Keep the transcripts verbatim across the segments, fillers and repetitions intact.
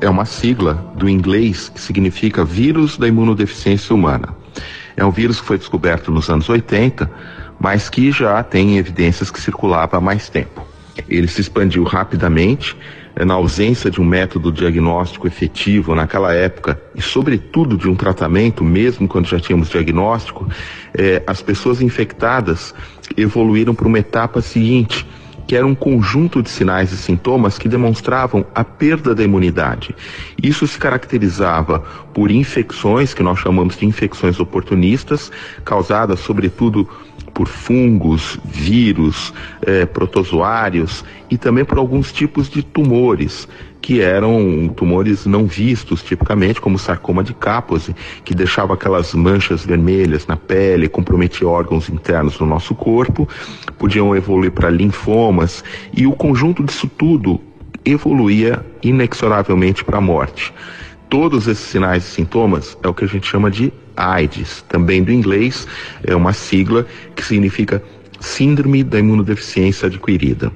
é uma sigla do inglês que significa vírus da imunodeficiência humana. É um vírus que foi descoberto nos anos oitenta, mas que já tem evidências que circulava há mais tempo. Ele se expandiu rapidamente, na ausência de um método diagnóstico efetivo naquela época e, sobretudo, de um tratamento, mesmo quando já tínhamos diagnóstico, eh, as pessoas infectadas evoluíram para uma etapa seguinte, que era um conjunto de sinais e sintomas que demonstravam a perda da imunidade. Isso se caracterizava por infecções, que nós chamamos de infecções oportunistas, causadas sobretudo por fungos, vírus, eh, protozoários e também por alguns tipos de tumores, que eram tumores não vistos tipicamente, como sarcoma de Kaposi, que deixava aquelas manchas vermelhas na pele, comprometia órgãos internos do nosso corpo, podiam evoluir para linfomas, e o conjunto disso tudo evoluía inexoravelmente para a morte. Todos esses sinais e sintomas é o que a gente chama de AIDS, também do inglês, é uma sigla que significa Síndrome da Imunodeficiência Adquirida.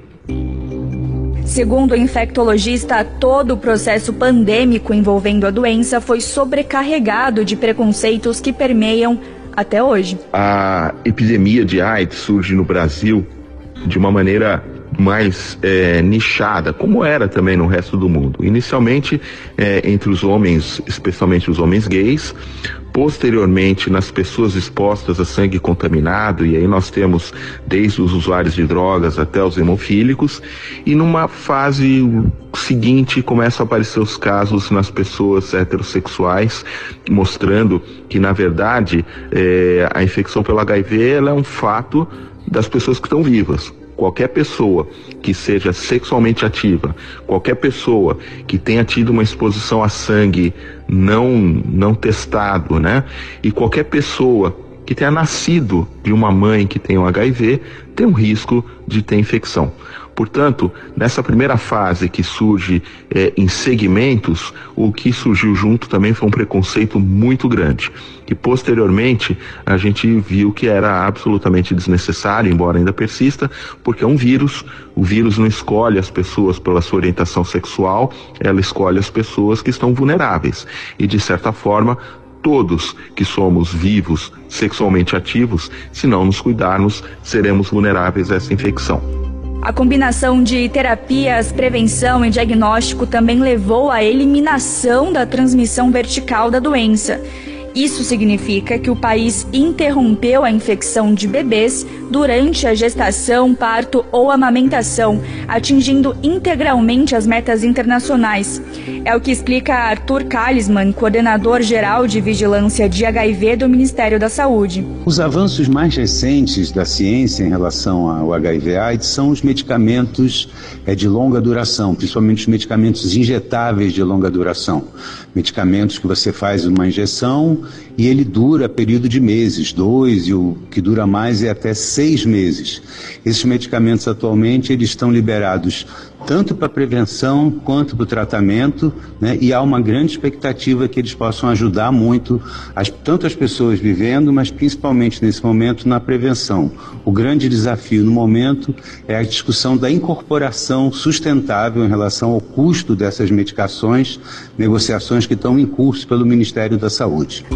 Segundo o infectologista, todo o processo pandêmico envolvendo a doença foi sobrecarregado de preconceitos que permeiam até hoje. A epidemia de AIDS surge no Brasil de uma maneira mais é, nichada, como era também no resto do mundo. Inicialmente é, entre os homens, especialmente os homens gays, posteriormente nas pessoas expostas a sangue contaminado, e aí nós temos desde os usuários de drogas até os hemofílicos, e numa fase seguinte começam a aparecer os casos nas pessoas heterossexuais, mostrando que na verdade é, a infecção pelo H I V ela é um fato das pessoas que estão vivas. Qualquer pessoa que seja sexualmente ativa, qualquer pessoa que tenha tido uma exposição a sangue não, não testado, né? E qualquer pessoa que tenha nascido de uma mãe que tem o H I V, tem um risco de ter infecção. Portanto, nessa primeira fase que surge é, em segmentos, o que surgiu junto também foi um preconceito muito grande, que posteriormente a gente viu que era absolutamente desnecessário, embora ainda persista, porque é um vírus, o vírus não escolhe as pessoas pela sua orientação sexual, ela escolhe as pessoas que estão vulneráveis, e de certa forma, todos que somos vivos, sexualmente ativos, se não nos cuidarmos, seremos vulneráveis a essa infecção. A combinação de terapias, prevenção e diagnóstico também levou à eliminação da transmissão vertical da doença. Isso significa que o país interrompeu a infecção de bebês durante a gestação, parto ou amamentação, atingindo integralmente as metas internacionais. É o que explica Arthur Kalisman, coordenador geral de vigilância de H I V do Ministério da Saúde. Os avanços mais recentes da ciência em relação ao H I V AIDS são os medicamentos é, de longa duração, principalmente os medicamentos injetáveis de longa duração. Medicamentos que você faz uma injeção e ele dura período de meses, dois, e o que dura mais é até seis meses. Esses medicamentos atualmente eles estão liberados tanto para prevenção quanto para o tratamento, né? E há uma grande expectativa que eles possam ajudar muito as, tanto as pessoas vivendo, mas principalmente nesse momento na prevenção. O grande desafio no momento é a discussão da incorporação sustentável em relação ao custo dessas medicações, negociações que estão em curso pelo Ministério da Saúde.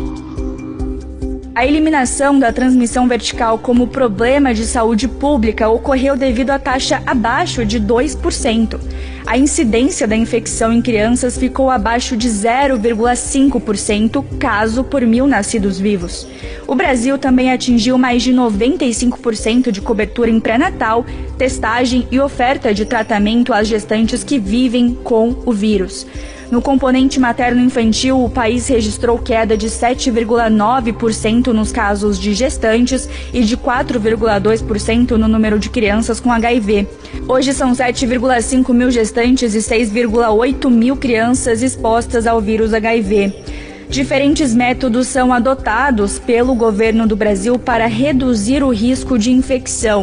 A eliminação da transmissão vertical como problema de saúde pública ocorreu devido à taxa abaixo de dois por cento. A incidência da infecção em crianças ficou abaixo de zero vírgula cinco por cento caso por mil nascidos vivos. O Brasil também atingiu mais de noventa e cinco por cento de cobertura em pré-natal, testagem e oferta de tratamento às gestantes que vivem com o vírus. No componente materno-infantil, o país registrou queda de sete vírgula nove por cento nos casos de gestantes e de quatro vírgula dois por cento no número de crianças com H I V. Hoje são sete vírgula cinco mil gestantes e seis vírgula oito mil crianças expostas ao vírus H I V. Diferentes métodos são adotados pelo governo do Brasil para reduzir o risco de infecção.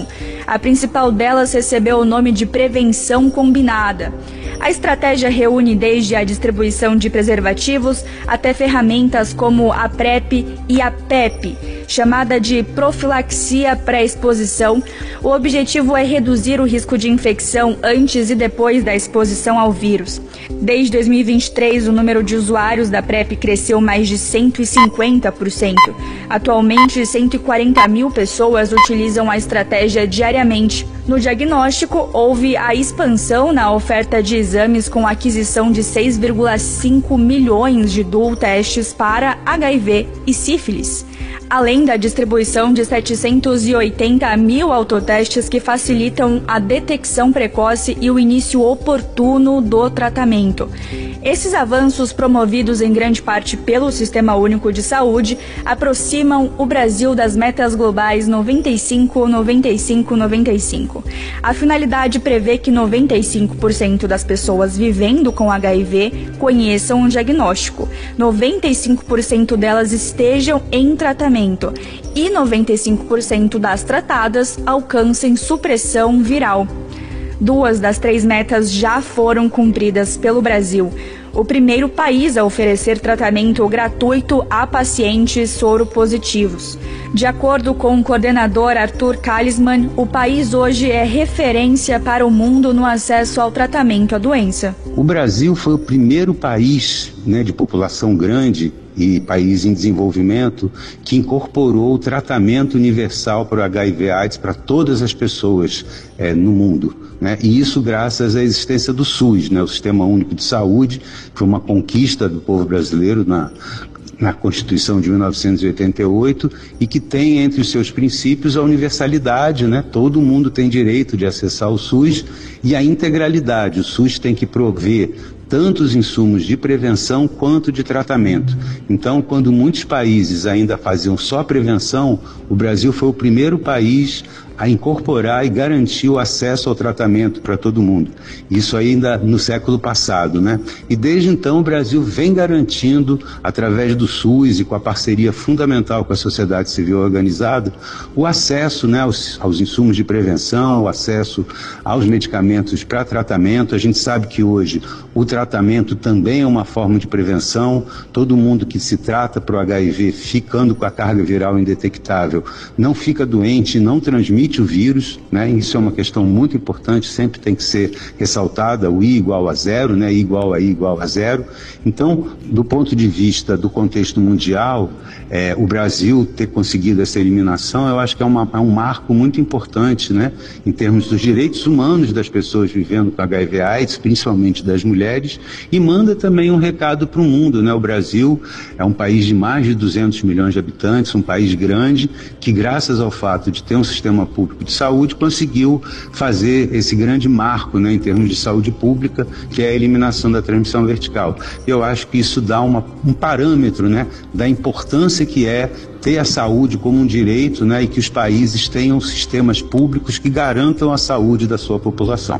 A principal delas recebeu o nome de Prevenção Combinada. A estratégia reúne desde a distribuição de preservativos até ferramentas como a PrEP e a PEP, chamada de profilaxia pré-exposição. O objetivo é reduzir o risco de infecção antes e depois da exposição ao vírus. Desde dois mil e vinte e três, o número de usuários da PrEP cresceu mais de cento e cinquenta por cento. Atualmente, cento e quarenta mil pessoas utilizam a estratégia diariamente. No diagnóstico, houve a expansão na oferta de exames com a aquisição de seis vírgula cinco milhões de dual testes para H I V e sífilis, além da distribuição de setecentos e oitenta mil autotestes que facilitam a detecção precoce e o início oportuno do tratamento. Esses avanços, promovidos em grande parte pelo Sistema Único de Saúde, aproximam o Brasil das metas globais noventa e cinco, noventa e cinco, noventa e cinco. A finalidade prevê que noventa e cinco por cento das pessoas vivendo com H I V conheçam um diagnóstico, noventa e cinco por cento delas estejam em tratamento e noventa e cinco por cento das tratadas alcancem supressão viral. Duas das três metas já foram cumpridas pelo Brasil. O primeiro país a oferecer tratamento gratuito a pacientes soropositivos. De acordo com o coordenador Arthur Kalisman, o país hoje é referência para o mundo no acesso ao tratamento à doença. O Brasil foi o primeiro país, né, de população grande e país em desenvolvimento que incorporou o tratamento universal para o H I V AIDS para todas as pessoas é, no mundo. Né? E isso graças à existência do SUS, né? O Sistema Único de Saúde, que foi uma conquista do povo brasileiro na, na Constituição de mil novecentos e oitenta e oito e que tem entre os seus princípios a universalidade, né? Todo mundo tem direito de acessar o SUS e a integralidade. O SUS tem que prover tanto os insumos de prevenção quanto de tratamento. Então, quando muitos países ainda faziam só prevenção, o Brasil foi o primeiro país a incorporar e garantir o acesso ao tratamento para todo mundo. Isso ainda no século passado, né? E desde então o Brasil vem garantindo, através do SUS e com a parceria fundamental com a sociedade civil organizada, o acesso, né, aos, aos insumos de prevenção, o acesso aos medicamentos para tratamento. A gente sabe que hoje o tratamento também é uma forma de prevenção. Todo mundo que se trata para o H I V, ficando com a carga viral indetectável, não fica doente, não transmite o vírus, né? Isso é uma questão muito importante, sempre tem que ser ressaltada, o I igual a zero, né? I igual a I igual a zero. Então, do ponto de vista do contexto mundial, é, o Brasil ter conseguido essa eliminação, eu acho que é, uma, é um marco muito importante, né? Em termos dos direitos humanos das pessoas vivendo com H I V AIDS, principalmente das mulheres, e manda também um recado para o mundo, né? O Brasil é um país de mais de duzentos milhões de habitantes, um país grande, que graças ao fato de ter um sistema público de saúde, conseguiu fazer esse grande marco, né, em termos de saúde pública, que é a eliminação da transmissão vertical. Eu acho que isso dá uma, um parâmetro, né, da importância que é ter a saúde como um direito, né, e que os países tenham sistemas públicos que garantam a saúde da sua população.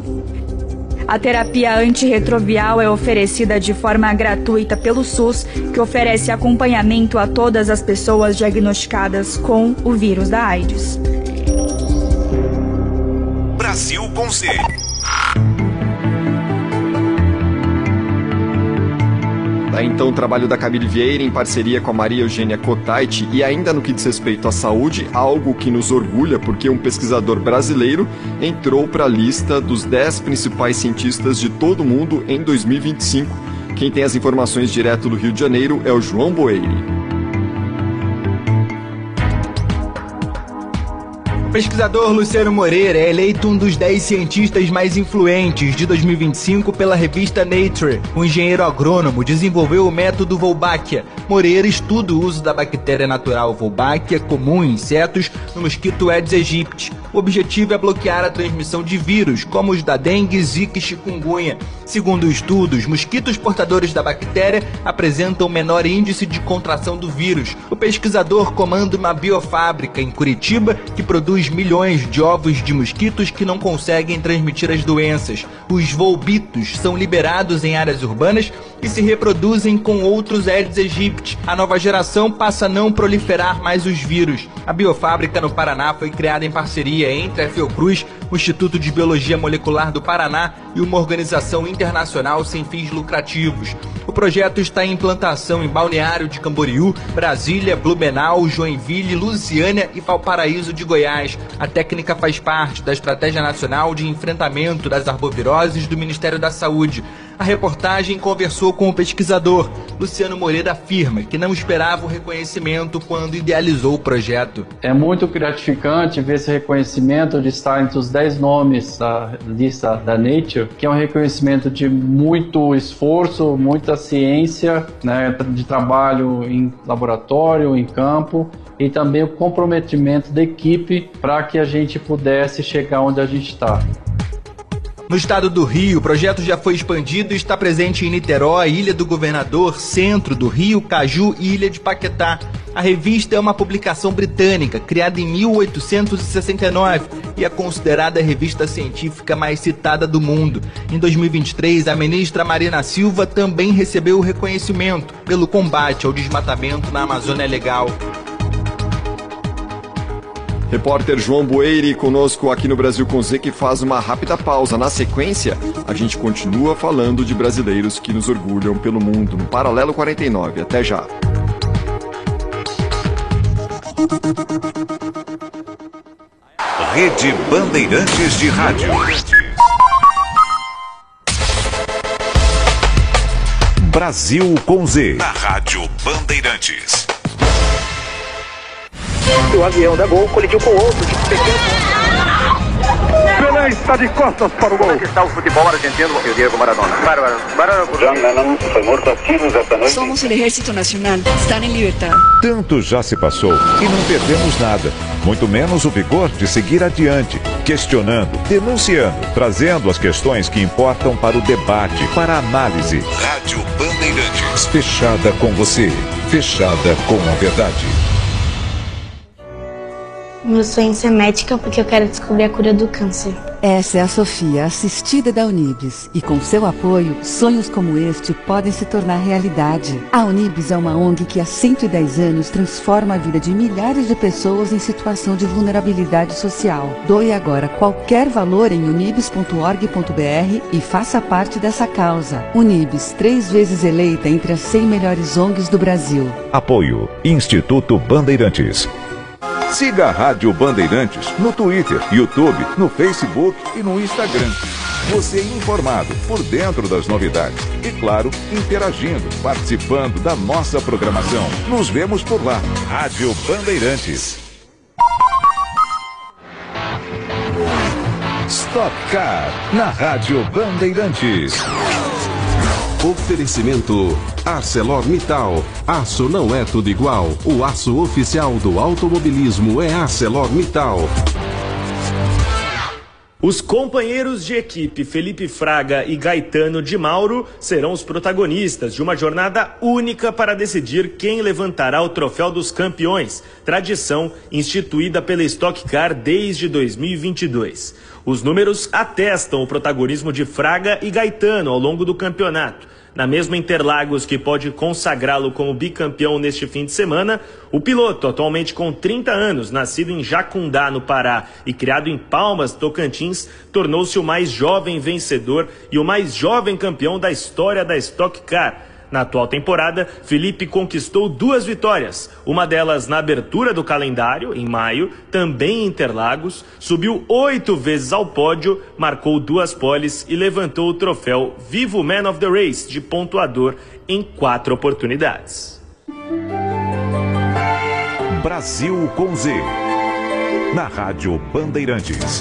A terapia antirretroviral é oferecida de forma gratuita pelo SUS, que oferece acompanhamento a todas as pessoas diagnosticadas com o vírus da AIDS. Brasil com Z. Tá, então, o trabalho da Camille Vieira em parceria com a Maria Eugênia Cotait, e ainda no que diz respeito à saúde, algo que nos orgulha porque um pesquisador brasileiro entrou para a lista dos dez principais cientistas de todo o mundo em dois mil e vinte e cinco. Quem tem as informações direto do Rio de Janeiro é o João Boeire. O pesquisador Luciano Moreira é eleito um dos dez cientistas mais influentes de dois mil e vinte e cinco pela revista Nature. O engenheiro agrônomo desenvolveu o método Wolbachia. Moreira estuda o uso da bactéria natural Wolbachia, comum em insetos, no mosquito Aedes aegypti. O objetivo é bloquear a transmissão de vírus, como os da dengue, zika e chikungunya. Segundo estudos, mosquitos portadores da bactéria apresentam menor índice de contração do vírus. O pesquisador comanda uma biofábrica em Curitiba que produz dois milhões de ovos de mosquitos que não conseguem transmitir as doenças. Os volbitos são liberados em áreas urbanas e se reproduzem com outros Aedes aegypti. A nova geração passa a não proliferar mais os vírus. A biofábrica no Paraná foi criada em parceria entre a Fiocruz, o Instituto de Biologia Molecular do Paraná e uma organização internacional sem fins lucrativos. O projeto está em implantação em Balneário de Camboriú, Brasília, Blumenau, Joinville, Lusiânia e Valparaíso de Goiás. A técnica faz parte da Estratégia Nacional de Enfrentamento das Arboviroses do Ministério da Saúde. A reportagem conversou com o pesquisador. Luciano Moreira afirma que não esperava o reconhecimento quando idealizou o projeto. É muito gratificante ver esse reconhecimento de estar entre os dez nomes da lista da Nature, que é um reconhecimento de muito esforço, muita ciência, né, de trabalho em laboratório, em campo, e também o comprometimento da equipe para que a gente pudesse chegar onde a gente está. No estado do Rio, o projeto já foi expandido e está presente em Niterói, Ilha do Governador, Centro do Rio, Caju e Ilha de Paquetá. A revista é uma publicação britânica, criada em mil oitocentos e sessenta e nove e é considerada a revista científica mais citada do mundo. Em dois mil e vinte e três, a ministra Marina Silva também recebeu o reconhecimento pelo combate ao desmatamento na Amazônia Legal. Repórter João Bueire conosco aqui no Brasil com Z, que faz uma rápida pausa. Na sequência, a gente continua falando de brasileiros que nos orgulham pelo mundo no Paralelo quarenta e nove. Até já. Rede Bandeirantes de Rádio. Brasil com Z. Na Rádio Bandeirantes. O avião da Gol colidiu com outro de pequeno. Pelé está de costas para o gol. Como está o futebol argentino e o Diego Maradona? Bárbaro. Bárbaro. John Lennon foi morto a tiros esta noite. Somos o Exército Nacional. Estão em liberdade. Tanto já se passou e não perdemos nada. Muito menos o vigor de seguir adiante, questionando, denunciando, trazendo as questões que importam para o debate, para a análise. Rádio Bandeirantes. Fechada com você. Fechada com a verdade. Meu sonho é ser médica porque eu quero descobrir a cura do câncer. Essa é a Sofia, assistida da Unibis. E com seu apoio, sonhos como este podem se tornar realidade. A Unibis é uma O N G que há cento e dez anos transforma a vida de milhares de pessoas em situação de vulnerabilidade social. Doe agora qualquer valor em unibis ponto org ponto br e faça parte dessa causa. Unibis, três vezes eleita entre as cem melhores O N Gs do Brasil. Apoio Instituto Bandeirantes. Siga a Rádio Bandeirantes no Twitter, YouTube, no Facebook e no Instagram. Você informado, por dentro das novidades e, claro, interagindo, participando da nossa programação. Nos vemos por lá. Rádio Bandeirantes. Stock Car, na Rádio Bandeirantes. Oferecimento ArcelorMittal. Aço não é tudo igual. O aço oficial do automobilismo é ArcelorMittal. Os companheiros de equipe Felipe Fraga e Gaetano de Mauro serão os protagonistas de uma jornada única para decidir quem levantará o Troféu dos Campeões, tradição instituída pela Stock Car desde dois mil e vinte e dois. Os números atestam o protagonismo de Fraga e Gaetano ao longo do campeonato. Na mesma Interlagos, que pode consagrá-lo como bicampeão neste fim de semana, o piloto, atualmente com trinta anos, nascido em Jacundá, no Pará, e criado em Palmas, Tocantins, tornou-se o mais jovem vencedor e o mais jovem campeão da história da Stock Car. Na atual temporada, Felipe conquistou duas vitórias, uma delas na abertura do calendário, em maio, também em Interlagos, subiu oito vezes ao pódio, marcou duas poles e levantou o troféu Vivo Man of the Race de pontuador em quatro oportunidades. Brasil com Z, na Rádio Bandeirantes.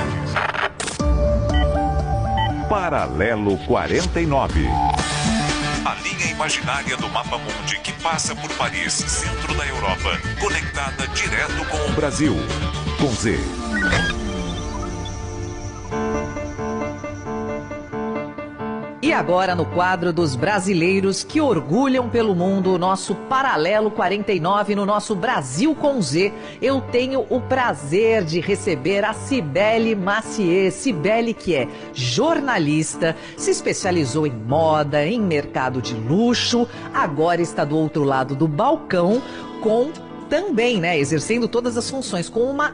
Paralelo quarenta e nove. A linha imaginária do Mapa Mundi que passa por Paris, centro da Europa, conectada direto com o Brasil, com Z. E agora, no quadro dos brasileiros que orgulham pelo mundo, o nosso Paralelo quarenta e nove no nosso Brasil com Z, eu tenho o prazer de receber a Cibele Macier. Cibele, que é jornalista, se especializou em moda, em mercado de luxo, agora está do outro lado do balcão com também, né, exercendo todas as funções, com uma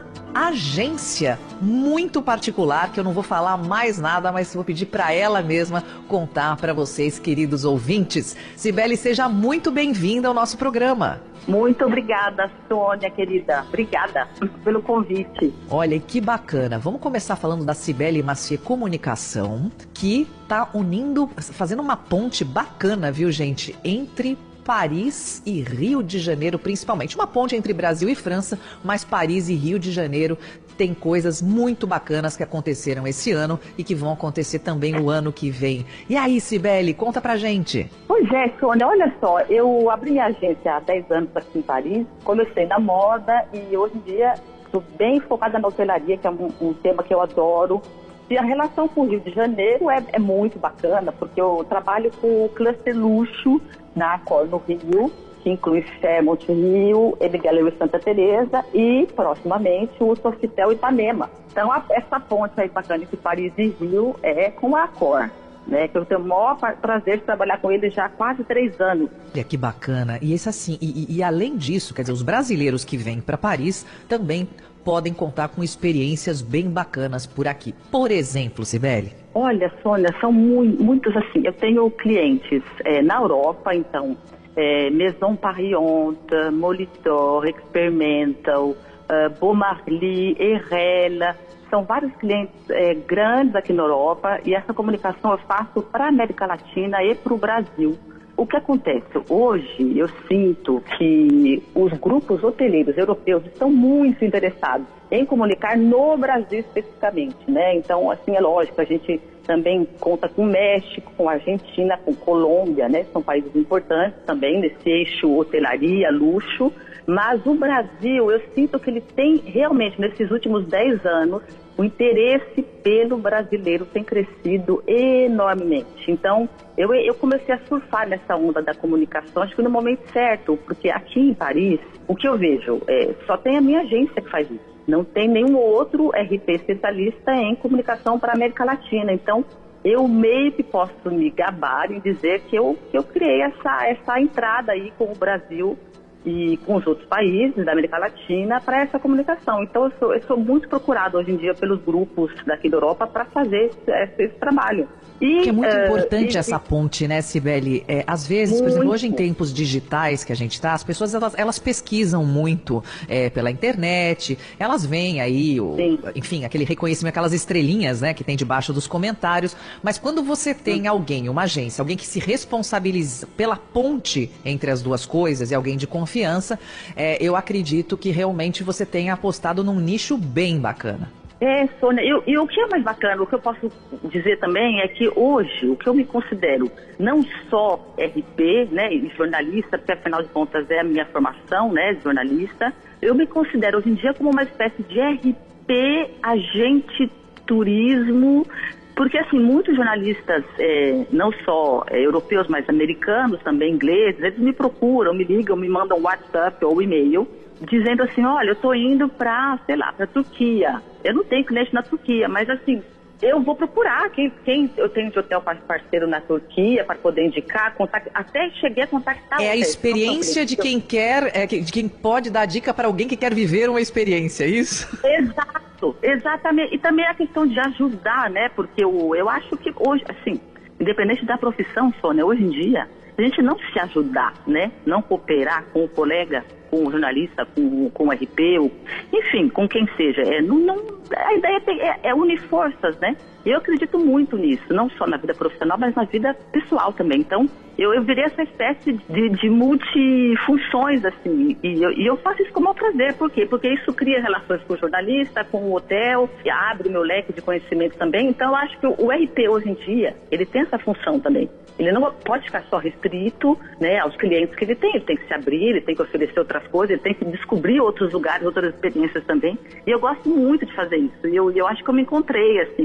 agência muito particular, que eu não vou falar mais nada, mas vou pedir para ela mesma contar para vocês, queridos ouvintes. Cibele, seja muito bem-vinda ao nosso programa. Muito obrigada, Sônia, querida. Obrigada pelo convite. Olha, que bacana. Vamos começar falando da Cibele Macier Comunicação, que tá unindo, fazendo uma ponte bacana, viu, gente, entre Paris e Rio de Janeiro, principalmente. Uma ponte entre Brasil e França, mas Paris e Rio de Janeiro tem coisas muito bacanas que aconteceram esse ano e que vão acontecer também o ano que vem. E aí, Cibele, conta pra gente. Pois é, Sônia, olha só, eu abri minha agência há dez anos aqui em Paris, comecei na moda e hoje em dia estou bem focada na hotelaria, que é um, um tema que eu adoro. E a relação com o Rio de Janeiro é, é muito bacana, porque eu trabalho com o cluster luxo na Accor no Rio, que inclui Fairmont Rio, M Gallery Santa Teresa e, proximamente, o Sofitel Ipanema. Então, a, essa ponte aí bacana entre Paris e Rio é com a Accor, né, que eu tenho o maior prazer de trabalhar com ele já há quase três anos. É, que bacana. E isso assim, e, e, e além disso, quer dizer, os brasileiros que vêm para Paris também podem contar com experiências bem bacanas por aqui. Por exemplo, Cibele? Olha, Sônia, são muito, muitos assim. Eu tenho clientes é, na Europa, então, é, Maison Parionte, Molitor, Experimental, uh, Beaumarly, Erela. São vários clientes é, grandes aqui na Europa e essa comunicação eu faço para a América Latina e para o Brasil. O que acontece? Hoje eu sinto que os grupos hoteleiros europeus estão muito interessados em comunicar no Brasil especificamente, né? Então, assim, é lógico, a gente também conta com o México, com a Argentina, com Colômbia, né? São países importantes também nesse eixo hotelaria, luxo. Mas o Brasil, eu sinto que ele tem realmente, nesses últimos dez anos, o interesse pelo brasileiro tem crescido enormemente. Então, eu, eu comecei a surfar nessa onda da comunicação, acho que no momento certo, porque aqui em Paris, o que eu vejo, é, só tem a minha agência que faz isso. Não tem nenhum outro R P especialista em comunicação para a América Latina. Então, eu meio que posso me gabar em dizer que eu, que eu criei essa, essa entrada aí com o Brasil e com os outros países da América Latina para essa comunicação. Então eu sou, eu sou muito procurado hoje em dia pelos grupos daqui da Europa para fazer esse, esse trabalho. E, que é muito uh, importante e, essa ponte, né, Cibele? É, às vezes, muito. Por exemplo, hoje em tempos digitais que a gente está, as pessoas elas, elas pesquisam muito é, pela internet, elas veem aí, o, enfim, aquele reconhecimento, aquelas estrelinhas, né, que tem debaixo dos comentários, mas quando você tem Sim. alguém, uma agência, alguém que se responsabiliza pela ponte entre as duas coisas e alguém de confiança, é, eu acredito que realmente você tenha apostado num nicho bem bacana. É, Sônia, e, e o que é mais bacana, o que eu posso dizer também é que hoje, o que eu me considero não só R P, né, e jornalista, porque afinal de contas é a minha formação, né, de jornalista, eu me considero hoje em dia como uma espécie de R P, agente turismo, porque assim, muitos jornalistas, é, não só é, europeus, mas americanos também, ingleses, eles me procuram, me ligam, me mandam WhatsApp ou e-mail, dizendo assim, olha, eu estou indo para, sei lá, para a Turquia. Eu não tenho cliente na Turquia, mas assim, eu vou procurar quem, quem eu tenho de hotel parceiro na Turquia para poder indicar, contact, até cheguei a contactar. É a experiência de quem quer, é, de quem pode dar dica para alguém que quer viver uma experiência, é isso? Exato, exatamente. E também a questão de ajudar, né? Porque eu, eu acho que hoje, assim, independente da profissão, Sônia, hoje em dia, a gente não se ajudar, né? Não cooperar com o colega, com o jornalista, com, com o R P, ou, enfim, com quem seja. É, não, não, a ideia é, é unir forças, né? Eu acredito muito nisso, não só na vida profissional, mas na vida pessoal também. Então, eu, eu virei essa espécie de, de multifunções, assim, e eu, e eu faço isso com o maior prazer. Por quê? Porque isso cria relações com o jornalista, com o hotel, e abre o meu leque de conhecimento também. Então, eu acho que o, o R P hoje em dia, ele tem essa função também. Ele não pode ficar só restrito, né, aos clientes que ele tem. Ele tem que se abrir, ele tem que oferecer outras coisas, ele tem que descobrir outros lugares, outras experiências também. E eu gosto muito de fazer isso. E eu, eu acho que eu me encontrei, assim,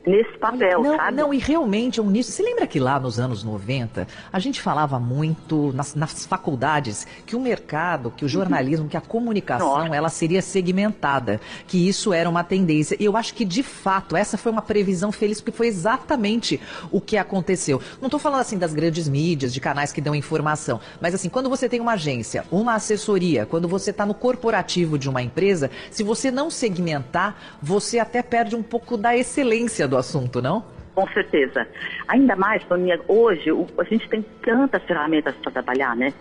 nesse papel, não, sabe? Não, e realmente é um nicho. Você lembra que lá nos anos noventa, a gente falava muito nas, nas faculdades que o mercado, que o jornalismo, que a comunicação, Nossa. ela seria segmentada, que isso era uma tendência. E eu acho que, de fato, essa foi uma previsão feliz, porque foi exatamente o que aconteceu. Não estou falando, assim, das grandes mídias, de canais que dão informação, mas, assim, quando você tem uma agência, uma assessoria, quando você está no corporativo de uma empresa, se você não segmentar, você até perde um pouco da excelência do assunto, não? Com certeza. Ainda mais, Soninha, hoje o, a gente tem tantas ferramentas para trabalhar, né?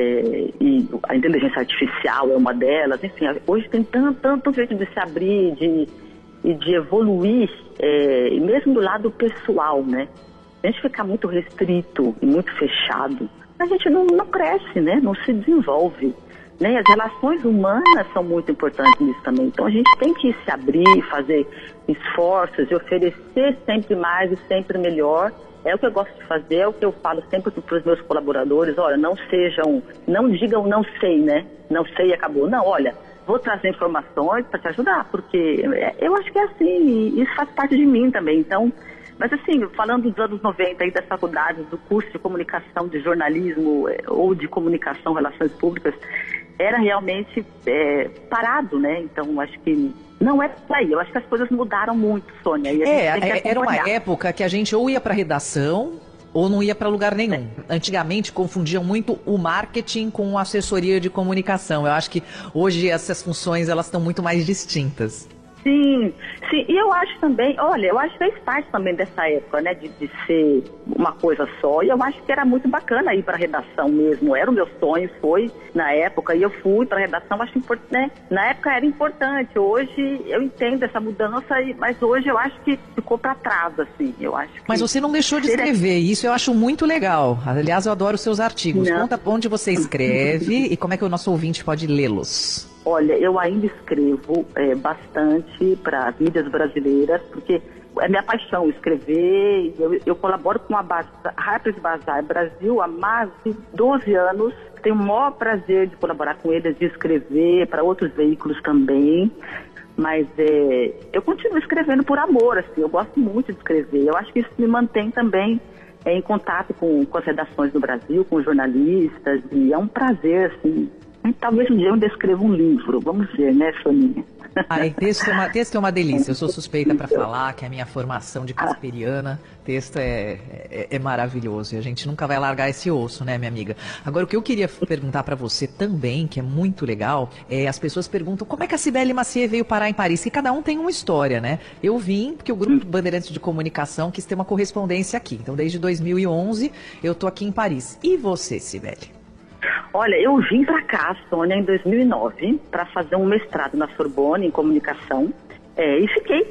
É, e a inteligência artificial é uma delas, enfim, hoje tem tanto, tanto jeito de se abrir de, e de evoluir, é, mesmo do lado pessoal, né? Se a gente ficar muito restrito e muito fechado, a gente não, não cresce, né? Não se desenvolve. Né? As relações humanas são muito importantes nisso também. Então a gente tem que se abrir, fazer esforços e oferecer sempre mais e sempre melhor. É o que eu gosto de fazer, é o que eu falo sempre para os meus colaboradores. Olha, não sejam, não digam não sei, né? Não sei e acabou. Não, olha, vou trazer informações para te ajudar, porque eu acho que é assim, e isso faz parte de mim também. Então, mas assim, falando dos anos noventa aí das faculdades, do curso de comunicação, de jornalismo ou de comunicação, relações públicas, era realmente é, parado, né? Então, acho que não é por aí. Eu acho que as coisas mudaram muito, Sônia. E a é, gente tem que era uma época que a gente ou ia para redação ou não ia para lugar nenhum. É. Antigamente confundiam muito o marketing com a assessoria de comunicação. Eu acho que hoje essas funções elas estão muito mais distintas. Sim, sim, e eu acho também, olha, eu acho que fez parte também dessa época, né, de, de ser uma coisa só, e eu acho que era muito bacana ir para a redação mesmo, era o meu sonho, foi na época, e eu fui para a redação, acho importante, né, na época era importante, hoje eu entendo essa mudança, mas hoje eu acho que ficou para trás, assim, eu acho que... Mas você não deixou de escrever, isso eu acho muito legal, aliás, eu adoro os seus artigos, não. Conta onde você escreve e como é que o nosso ouvinte pode lê-los. Olha, eu ainda escrevo é, bastante para as mídias brasileiras, porque é minha paixão escrever. Eu, eu colaboro com a Harper's Bazaar Brasil há mais de doze anos. Tenho o maior prazer de colaborar com eles, de escrever para outros veículos também. Mas é, eu continuo escrevendo por amor, assim, eu gosto muito de escrever. Eu acho que isso me mantém também é, em contato com, com as redações do Brasil, com os jornalistas, e é um prazer, assim. Talvez um dia eu ainda escreva um livro, vamos ver, né, Soninha? Ai, texto é uma, texto é uma delícia, eu sou suspeita para falar, que é a minha formação de casperiana, texto é, é, é maravilhoso e a gente nunca vai largar esse osso, né, minha amiga? Agora, o que eu queria perguntar para você também, que é muito legal, é as pessoas perguntam como é que a Cibele Massier veio parar em Paris, que cada um tem uma história, né? Eu vim porque o Grupo Bandeirantes de Comunicação quis ter uma correspondência aqui, então desde dois mil e onze eu tô aqui em Paris. E você, Cibele? Olha, eu vim para cá, Sônia, em dois mil e nove, para fazer um mestrado na Sorbonne em comunicação. É, e fiquei.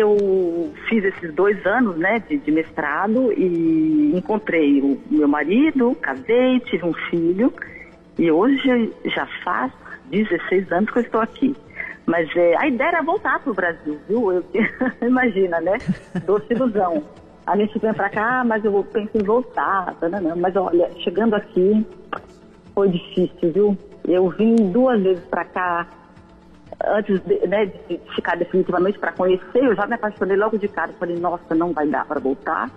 Eu fiz esses dois anos, né, de, de mestrado e encontrei o meu marido, casei, tive um filho. E hoje já faz dezesseis anos que eu estou aqui. Mas é, a ideia era voltar para o Brasil, viu? Eu, imagina, né? Doce ilusão. A gente vem para cá, mas eu penso em voltar. Não, não, mas olha, chegando aqui... Foi difícil, viu? Eu vim duas vezes para cá, antes de, né, de ficar definitivamente para conhecer, eu já me apaixonei logo de cara, falei, nossa, não vai dar para voltar.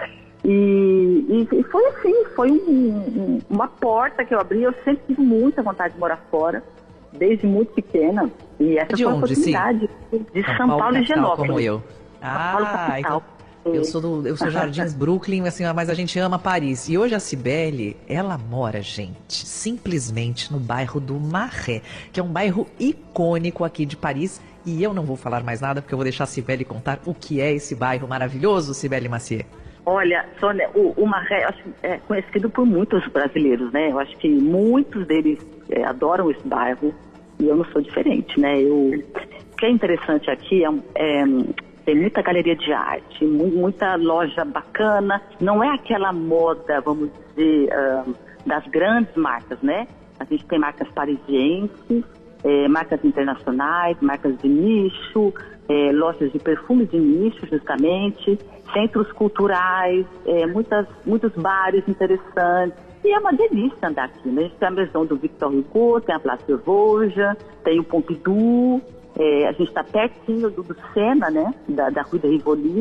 E, e, e foi assim, foi um, um, uma porta que eu abri, eu sempre tive muita vontade de morar fora, desde muito pequena. E essa de foi onde, a oportunidade sim? de São, São Paulo, Paulo e Genópolis. Como eu. Ah, então... Eu sou, do, eu sou Jardins Brooklyn, assim, mas a gente ama Paris. E hoje a Cibele, ela mora, gente, simplesmente no bairro do Marais, que é um bairro icônico aqui de Paris. E eu não vou falar mais nada, porque eu vou deixar a Cibele contar o que é esse bairro maravilhoso, Cibele Massier. Olha, Sônia, o, o Marais acho, é conhecido por muitos brasileiros, né? Eu acho que muitos deles é, adoram esse bairro e eu não sou diferente, né? Eu, o que é interessante aqui é... é tem muita galeria de arte, muita loja bacana. Não é aquela moda, vamos dizer, uh, das grandes marcas, né? A gente tem marcas parisienses, eh, marcas internacionais, marcas de nicho, eh, lojas de perfume de nicho, justamente, centros culturais, eh, muitas, muitos bares interessantes. E é uma delícia andar aqui, né? A gente tem a Maison do Victor Hugo, tem a Place de Vosges, tem o Pompidou. É, a gente está pertinho do, do Sena, né, da, da Rue de Rivoli,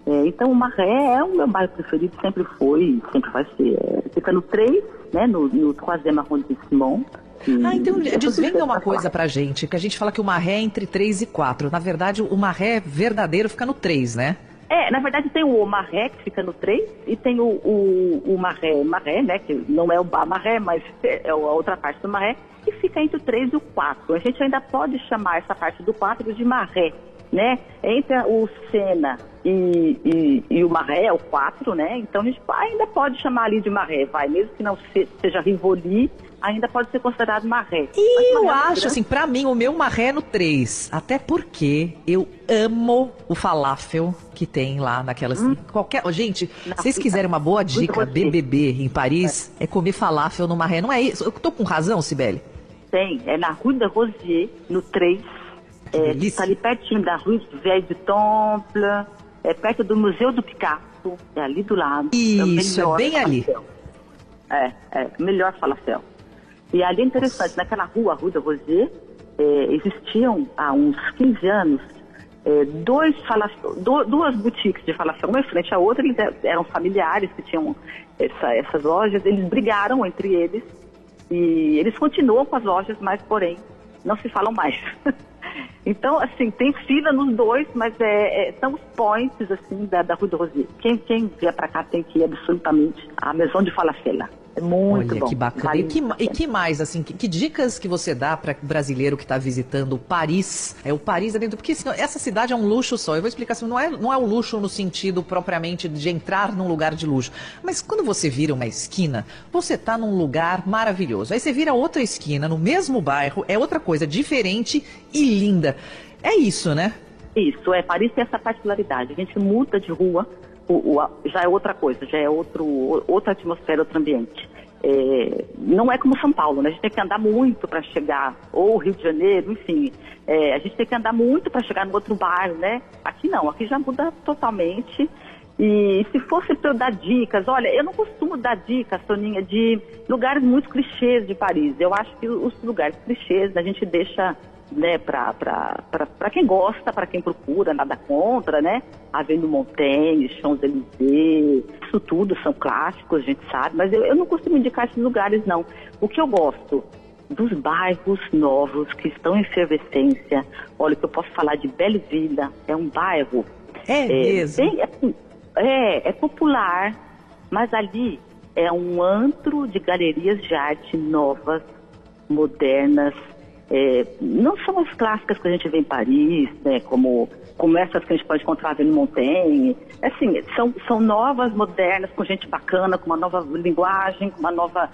É, então o Marais é o meu bairro preferido, sempre foi, sempre vai ser. É, fica no três, né, no, no troisième arrondissement. Ah, então desvenda uma coisa pra gente, que a gente fala que o Marais é entre três e quatro. Na verdade, o Marais verdadeiro fica no três, né? É, na verdade tem o Marais, que fica no três, e tem o, o, o Marais, Marais, né, que não é o Bar Marais, mas é a outra parte do Marais, que fica entre o três e o quatro. A gente ainda pode chamar essa parte do quatro de Marais, né? Entre o Sena e, e, e o Marais, é o quatro, né? Então a gente ainda pode chamar ali de Marais, vai, mesmo que não se, seja Rivoli, ainda pode ser considerado Marais. E eu acho, assim, pra mim, o meu Marais é no três. Até porque eu amo o falafel que tem lá naquelas... Hum. Qualquer... Gente, se vocês quiserem uma boa dica, B B B em Paris, é. é comer falafel no Marais. Não é isso? Eu tô com razão, Cibele? Tem. É na Rue de Rosier, no três. É, tá ali pertinho da Rue Vieille du Temple. É perto do Museu do Picasso. É ali do lado. Isso, é, é bem falafel. ali. É, é. Melhor falafel. E ali é interessante, Nossa. naquela rua, a Rue de Rosier, é, existiam há uns quinze anos é, dois falafel, do, duas boutiques de falafel, uma em frente à outra. Eles eram familiares que tinham essa, essas lojas, eles brigaram entre eles e eles continuam com as lojas, mas porém não se falam mais. Então, assim, tem fila nos dois, mas é, é, são os points, assim, da, da Rue de Rosier. Quem, quem vier pra cá tem que ir absolutamente à Maison de Falafel. É muito Olha, bom. que bacana. Vale. E, que, e que mais, assim, que, que dicas que você dá para brasileiro que está visitando Paris? É o Paris é dentro, porque assim, essa cidade é um luxo só. Eu vou explicar assim, não é, não é o luxo no sentido propriamente de entrar num lugar de luxo. Mas quando você vira uma esquina, você está num lugar maravilhoso. Aí você vira outra esquina, no mesmo bairro, é outra coisa diferente e linda. É isso, né? Isso, é. Paris tem essa particularidade. A gente muda de rua, o, o, já é outra coisa, já é outro, outra atmosfera, outro ambiente. É, não é como São Paulo, né? A gente tem que andar muito para chegar, ou Rio de Janeiro, enfim. É, a gente tem que andar muito para chegar no outro bairro, né? Aqui não, aqui já muda totalmente. E se fosse para eu dar dicas, olha, eu não costumo dar dicas, Soninha, de lugares muito clichês de Paris. Eu acho que os lugares clichês a gente deixa, né, para quem gosta, para quem procura, nada contra, né? Avenue Montaigne, Champs-Élysées, isso tudo são clássicos, a gente sabe, mas eu, eu não costumo indicar esses lugares, não. O que eu gosto dos bairros novos que estão em efervescência, olha, que eu posso falar de Belleville, é um bairro... É, é mesmo? Bem, assim, é, é popular, mas ali é um antro de galerias de arte novas, modernas. É, não são as clássicas que a gente vê em Paris, né, como, como essas que a gente pode encontrar no Montaigne. Assim, são, são novas, modernas, com gente bacana, com uma nova linguagem, com uma nova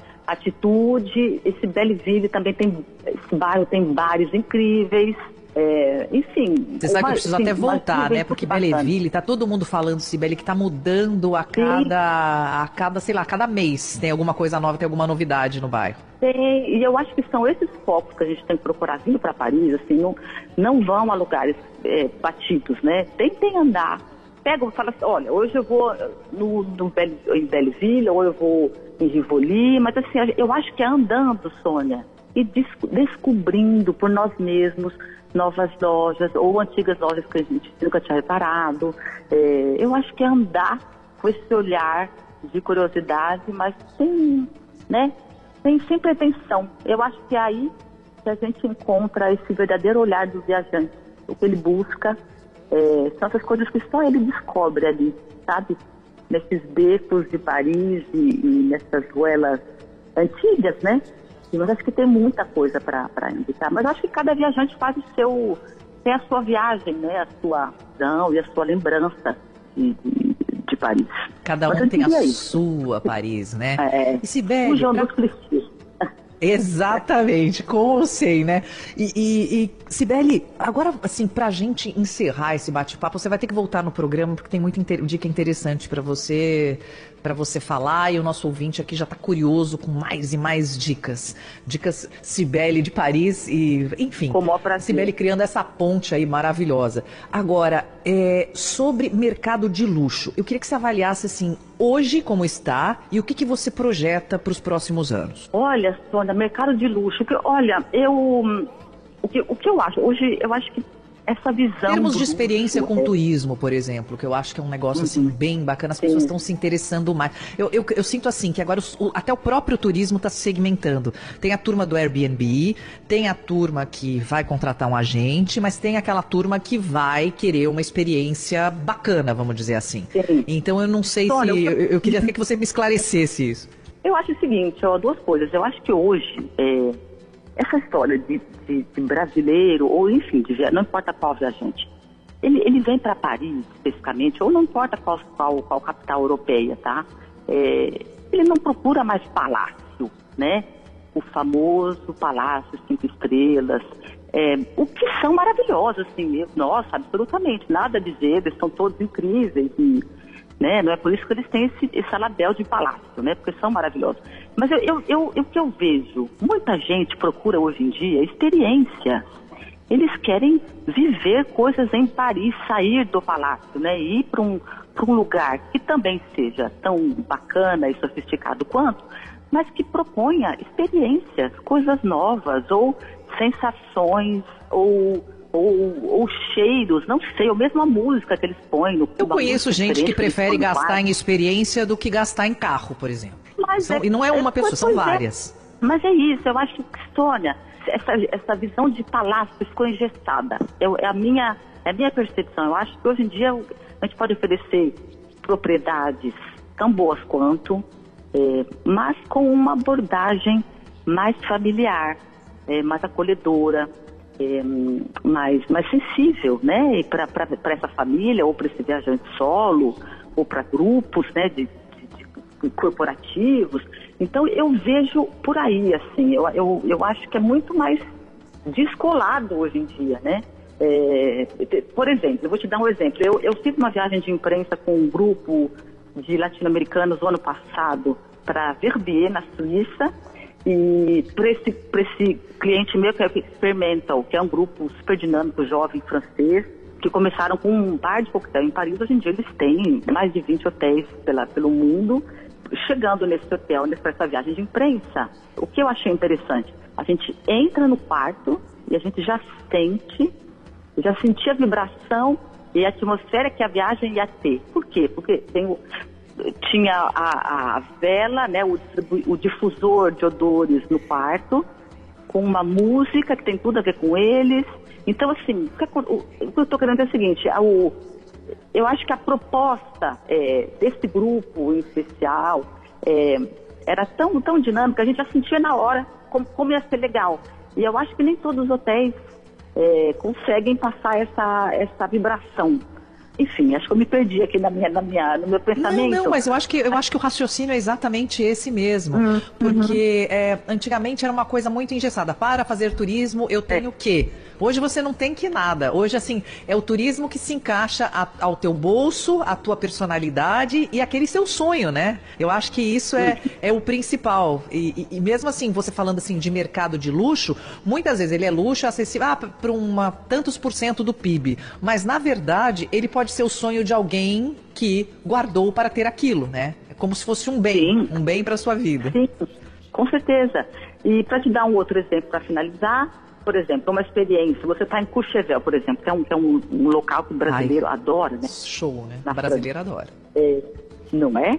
atitude. Esse Belleville também tem, esse bairro tem bares incríveis. É, enfim... Você sabe uma, que eu preciso sim, até voltar, né? Porque Belleville, tá todo mundo falando, Cibele, que tá mudando a cada, a cada, sei lá, a cada mês. Tem alguma coisa nova, tem alguma novidade no bairro. Tem, e eu acho que são esses focos que a gente tem que procurar vindo para Paris, assim, não, não vão a lugares é, batidos, né? Tentem andar. Pega, fala assim, olha, hoje eu vou no, no Belle, em Belleville, ou eu vou em Rivoli, mas assim, eu acho que é andando, Sônia, e des- descobrindo por nós mesmos novas lojas ou antigas lojas que a gente nunca tinha reparado. É, eu acho que é andar com esse olhar de curiosidade, mas sem, né, sem, sem pretensão. Eu acho que é aí que a gente encontra esse verdadeiro olhar do viajante. O que ele busca é, são essas coisas que só ele descobre ali, sabe? Nesses becos de Paris e, e nessas ruelas antigas, né? Mas acho que tem muita coisa para indicar. Mas acho que cada viajante faz o seu... Tem a sua viagem, né? A sua visão e a sua lembrança de, de, de Paris. Cada um tem a isso. sua Paris, né? É. E Cibele... Exatamente, como eu sei, né? E, e, e Cibele, agora, assim, pra gente encerrar esse bate-papo, você vai ter que voltar no programa, porque tem muita inter... dica interessante para você, para você falar, e o nosso ouvinte aqui já tá curioso com mais e mais dicas. Dicas Cibele de Paris e, enfim, Cibele criando essa ponte aí maravilhosa. Agora, é, sobre mercado de luxo, eu queria que você avaliasse, assim, hoje como está e o que, que você projeta para os próximos anos. Olha, Sônia, mercado de luxo, que, olha, eu, o que, o que eu acho, hoje eu acho que essa visão... Em termos de luxo, experiência com é... turismo, por exemplo, que eu acho que é um negócio uhum. assim bem bacana, as Sim. pessoas estão se interessando mais. Eu, eu, eu sinto assim, que agora os, o, até o próprio turismo está se segmentando. Tem a turma do Airbnb, tem a turma que vai contratar um agente, mas tem aquela turma que vai querer uma experiência bacana, vamos dizer assim. Sim. Então eu não sei Olha, se... Eu, eu, eu queria que você me esclarecesse isso. Eu acho o seguinte, ó, duas coisas. Eu acho que hoje... É... Essa história de, de, de brasileiro, ou enfim, de, não importa qual viajante, ele, ele vem para Paris, especificamente, ou não importa qual, qual, qual capital europeia, tá? É, ele não procura mais palácio, né? O famoso palácio cinco estrelas, é, o que são maravilhosos, assim, eu, nossa, absolutamente, nada a dizer, eles são todos incríveis, e, né? Não é por isso que eles têm esse, esse alabel de palácio, né? Porque são maravilhosos. Mas eu, eu, eu, eu, o que eu vejo, muita gente procura hoje em dia experiência. Eles querem viver coisas em Paris, sair do palácio, né? E ir para um, para um lugar que também seja tão bacana e sofisticado quanto, mas que proponha experiências, coisas novas, ou sensações, ou... Ou, ou cheiros, não sei, ou mesmo a música que eles põem no... Eu conheço gente que prefere gastar em experiência do que gastar em carro, por exemplo. Mas são, é, e não é uma é, pessoa, são várias. É, mas é isso, eu acho que, Sônia, essa, essa visão de palácio ficou engessada. Eu, é, a minha, é a minha percepção. Eu acho que hoje em dia a gente pode oferecer propriedades tão boas quanto, é, mas com uma abordagem mais familiar, é, mais acolhedora, É, mais, mais sensível, né, para essa família, ou para esse viajante solo, ou para grupos, né, de, de, de corporativos. Então eu vejo por aí, assim, eu, eu, eu acho que é muito mais descolado hoje em dia, né. É, por exemplo, eu vou te dar um exemplo, eu, eu fiz uma viagem de imprensa com um grupo de latino-americanos no ano passado para Verbier, na Suíça. E para esse, para esse cliente meu, que é o Experimental, que é um grupo super dinâmico, jovem, francês, que começaram com um bar de coquetel em Paris, hoje em dia eles têm mais de vinte hotéis pela, pelo mundo. Chegando nesse hotel, nessa viagem de imprensa, o que eu achei interessante, a gente entra no quarto e a gente já sente, já sentia a vibração e a atmosfera que a viagem ia ter. Por quê? Porque tem o... tinha a, a vela, né, o, o difusor de odores no quarto, com uma música que tem tudo a ver com eles. Então, assim, o que eu estou querendo é o seguinte, a, o, eu acho que a proposta é, desse grupo em especial é, era tão, tão dinâmica, a gente já sentia na hora como, como ia ser legal. E eu acho que nem todos os hotéis é, conseguem passar essa, essa vibração. Enfim, acho que eu me perdi aqui na minha, na minha, no meu pensamento. Não, não, mas eu acho que, eu acho que o raciocínio é exatamente esse mesmo. Hum, porque uhum. é, antigamente era uma coisa muito engessada. Para fazer turismo, eu tenho o é. quê? Hoje você não tem que nada. Hoje, assim, é o turismo que se encaixa a, ao teu bolso, à tua personalidade e aquele seu sonho, né? Eu acho que isso é, é o principal. E, e, e mesmo assim, você falando assim de mercado de luxo, muitas vezes ele é luxo acessível ah, para uma tantos por cento do P I B. Mas, na verdade, ele pode ser o sonho de alguém que guardou para ter aquilo, né? É como se fosse um bem, Sim. um bem para sua vida. Sim, com certeza. E para te dar um outro exemplo para finalizar, por exemplo, uma experiência, você está em Courchevel, por exemplo, que é um, que é um, um local que o brasileiro Ai, adora, né? Show, né? O brasileiro adora. É, não é?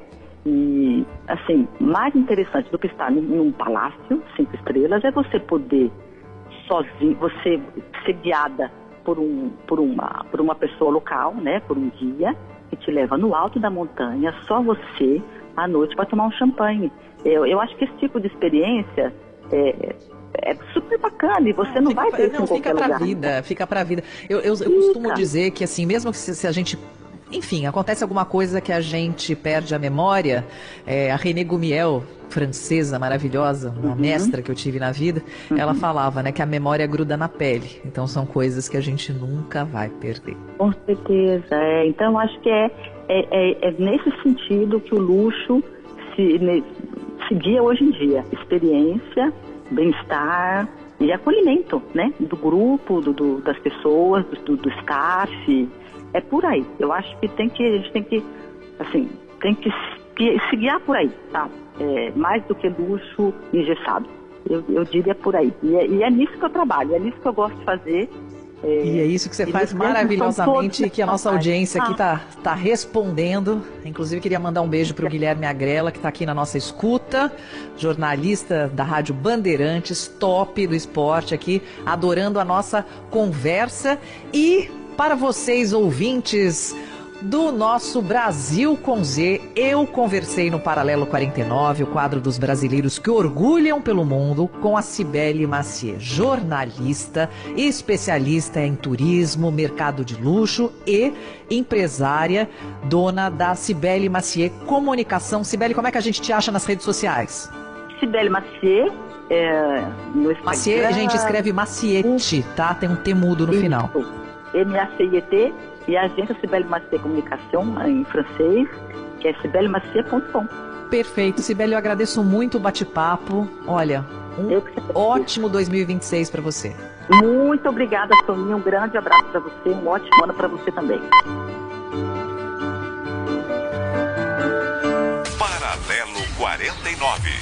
E, assim, mais interessante do que estar num, num palácio, cinco estrelas, é você poder sozinho, você ser guiada por, um, por, uma, por uma pessoa local, né? Por um guia, que te leva no alto da montanha, só você, à noite, para tomar um champanhe. Eu, eu acho que esse tipo de experiência é, é super bacana e você não, não vai ter isso em qualquer fica pra lugar. Vida, fica pra vida. Eu, eu, eu costumo dizer que, assim, mesmo que se, se a gente... Enfim, acontece alguma coisa que a gente perde a memória. É, a René Gumiel, francesa maravilhosa, uma uhum. mestra que eu tive na vida, uhum. ela falava, né, que a memória gruda na pele. Então são coisas que a gente nunca vai perder. Com certeza. É. Então acho que é, é, é, é nesse sentido que o luxo se, ne, se guia hoje em dia. Experiência, bem-estar e acolhimento, né, do grupo, do, do, das pessoas, do, do staff. É por aí. Eu acho que tem que, a gente tem que, assim, tem que se guiar por aí, tá? É, mais do que luxo engessado. Eu, eu diria por aí. E é, e é nisso que eu trabalho, é nisso que eu gosto de fazer. É, e é isso que você faz maravilhosamente, que a nossa audiência aqui está tá respondendo. Inclusive, queria mandar um beijo para o Guilherme Agrela, que está aqui na nossa escuta, jornalista da Rádio Bandeirantes, top do esporte aqui, adorando a nossa conversa. E para vocês, ouvintes do nosso Brasil com Z, eu conversei no Paralelo quarenta e nove, o quadro dos brasileiros que orgulham pelo mundo, com a Cibele Massier, jornalista, especialista em turismo, mercado de luxo e empresária, dona da Cibele Massier Comunicação. Cibele, como é que a gente te acha nas redes sociais? Cibele Massier, é, no Instagram. Massier, a gente escreve Massiete, tá? Tem um T mudo no Isso. final. M A C I E T. E a agência Cibele Massier Comunicação, em francês, que é cibele massier ponto com. Perfeito, Cibele, eu agradeço muito o bate-papo. Olha, um ótimo dois mil e vinte e seis para você. Muito obrigada, Soninha. Um grande abraço para você, um ótimo ano para você também. Paralelo quarenta e nove.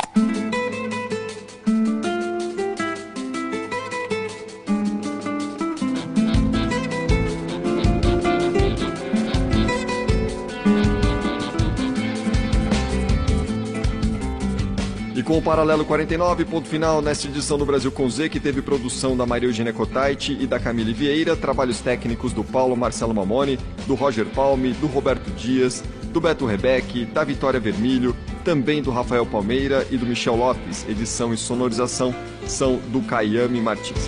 E com o Paralelo quarenta e nove, ponto final nesta edição do Brasil com Z, que teve produção da Maria Eugênia Cotaiti e da Camille Vieira, trabalhos técnicos do Paulo Marcelo Mamoni, do Roger Palme, do Roberto Dias, do Beto Rebeck, da Vitória Vermilho, também do Rafael Palmeira e do Michel Lopes. Edição e sonorização são do Caiame Martins.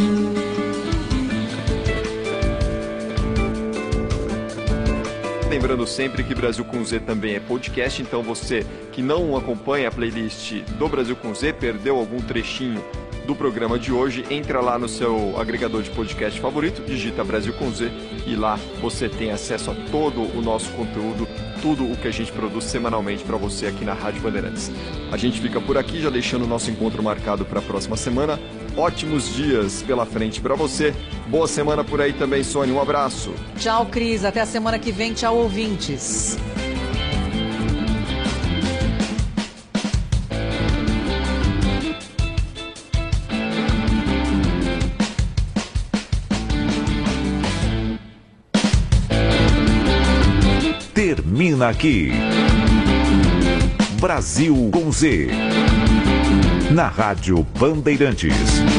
Lembrando sempre que Brasil com Z também é podcast, então você que não acompanha a playlist do Brasil com Z, perdeu algum trechinho do programa de hoje, entra lá no seu agregador de podcast favorito, digita Brasil com Z e lá você tem acesso a todo o nosso conteúdo, tudo o que a gente produz semanalmente para você aqui na Rádio Bandeirantes. A gente fica por aqui, já deixando o nosso encontro marcado para a próxima semana. Ótimos dias pela frente para você. Boa semana por aí também, Sônia. Um abraço. Tchau, Cris. Até a semana que vem. Tchau, ouvintes. Termina aqui. Brasil com Z. Na Rádio Bandeirantes.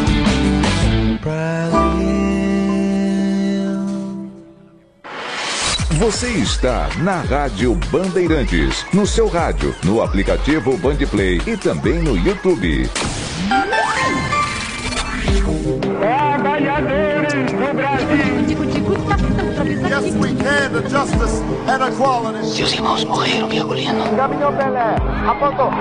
Você está na Rádio Bandeirantes, no seu rádio, no aplicativo Bandplay e também no YouTube. Trabalhadores do Brasil. Yes, we can, the justice and equality. Seus irmãos morreram, Virgulino. Gabriel Pelé, apontou.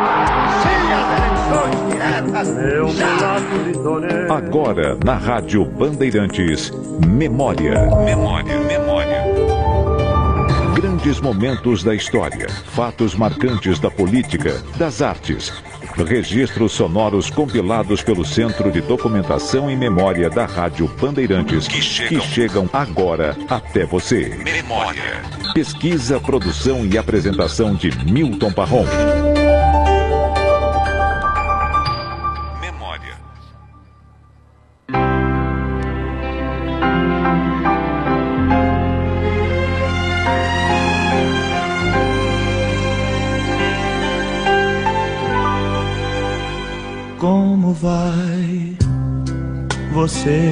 Agora, na Rádio Bandeirantes, Memória. Memória, memória. Grandes momentos da história, fatos marcantes da política, das artes. Registros sonoros compilados pelo Centro de Documentação e Memória da Rádio Bandeirantes, que chegam, que chegam agora até você. Memória. Pesquisa, produção e apresentação de Milton Parron. Memória. Como vai você?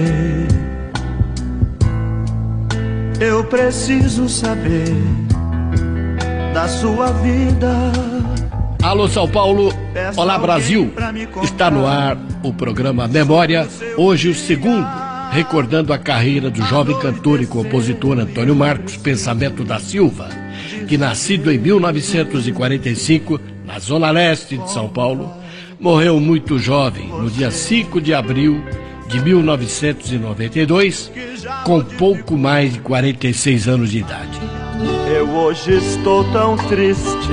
Eu preciso saber da sua vida. Alô, São Paulo. Olá, Brasil. Está no ar o programa Memória, hoje o segundo, recordando a carreira do jovem cantor e compositor Antônio Marcos Pensamento da Silva, que, nascido em mil novecentos e quarenta e cinco, na zona leste de São Paulo, morreu muito jovem, no dia cinco de abril de mil novecentos e noventa e dois, com pouco mais de quarenta e seis anos de idade. Eu hoje estou tão triste.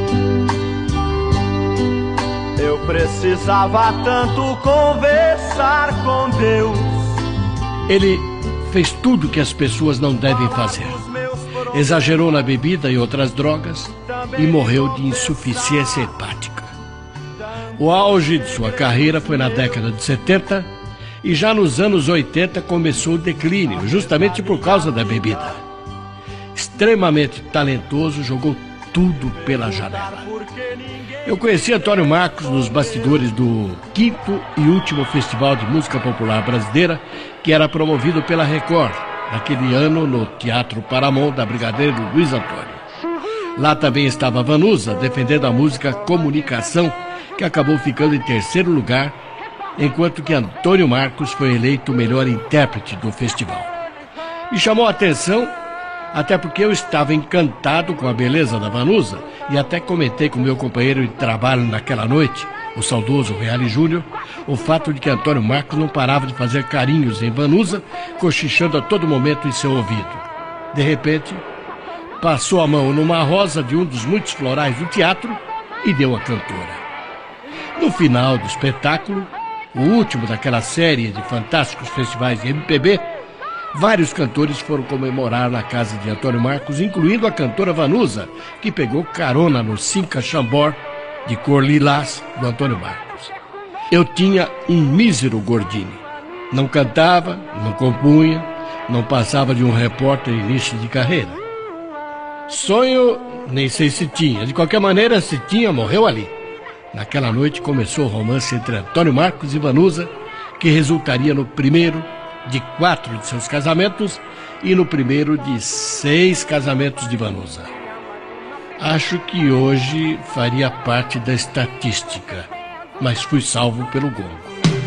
Eu precisava tanto conversar com Deus. Ele fez tudo que as pessoas não devem fazer. Exagerou na bebida e outras drogas e morreu de insuficiência hepática. O auge de sua carreira foi na década de setenta, E já nos anos oitenta começou o declínio, justamente por causa da bebida. Extremamente talentoso, jogou tudo pela janela. Eu conheci Antônio Marcos nos bastidores do quinto e último Festival de Música Popular Brasileira, que era promovido pela Record, naquele ano no Teatro Paramount da Brigadeiro Luiz Antônio. Lá também estava a Vanusa, defendendo a música Comunicação, que acabou ficando em terceiro lugar, enquanto que Antônio Marcos foi eleito o melhor intérprete do festival. Me chamou a atenção, até porque eu estava encantado com a beleza da Vanusa e até comentei com meu companheiro de trabalho naquela noite, o saudoso Reale Júnior, o fato de que Antônio Marcos não parava de fazer carinhos em Vanusa, cochichando a todo momento em seu ouvido. De repente, passou a mão numa rosa de um dos muitos florais do teatro e deu a cantora. No final do espetáculo, o último daquela série de fantásticos festivais de M P B, vários cantores foram comemorar na casa de Antônio Marcos, incluindo a cantora Vanusa, que pegou carona no Simca Chambord, de cor lilás, do Antônio Marcos. Eu tinha um mísero Gordini. Não cantava, não compunha, não passava de um repórter início de carreira. Sonho, nem sei se tinha. De qualquer maneira, se tinha, morreu ali. Naquela noite começou o romance entre Antônio Marcos e Vanusa, que resultaria no primeiro de quatro de seus casamentos e no primeiro de seis casamentos de Vanusa. Acho que hoje faria parte da estatística, mas fui salvo pelo gongo.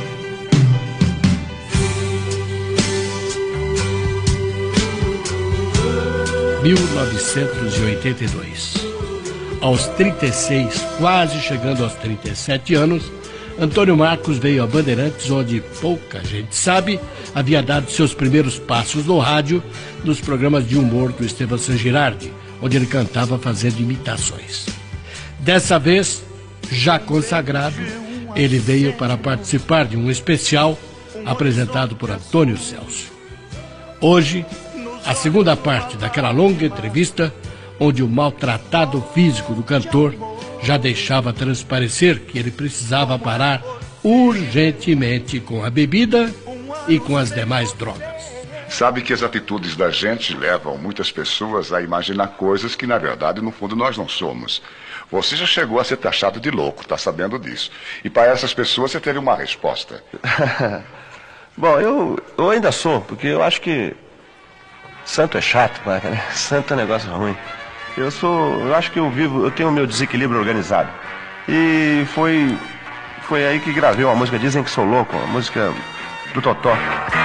mil novecentos e oitenta e dois. Aos trinta e seis, quase chegando aos trinta e sete anos, Antônio Marcos veio a Bandeirantes, onde pouca gente sabe, havia dado seus primeiros passos no rádio, nos programas de humor do Esteban San Girardi, onde ele cantava fazendo imitações. Dessa vez, já consagrado, ele veio para participar de um especial apresentado por Antônio Celso. Hoje, a segunda parte daquela longa entrevista, onde o maltratado físico do cantor já deixava transparecer que ele precisava parar urgentemente com a bebida e com as demais drogas. Sabe que as atitudes da gente levam muitas pessoas a imaginar coisas que, na verdade, no fundo, nós não somos. Você já chegou a ser taxado de louco, tá sabendo disso. E para essas pessoas você teve uma resposta. Bom, eu, eu ainda sou, porque eu acho que santo é chato, né? Santo é um negócio ruim. Eu sou, eu acho que eu vivo, eu tenho o meu desequilíbrio organizado. E foi, foi aí que gravei uma música, Dizem que Sou Louco, uma música do Totó.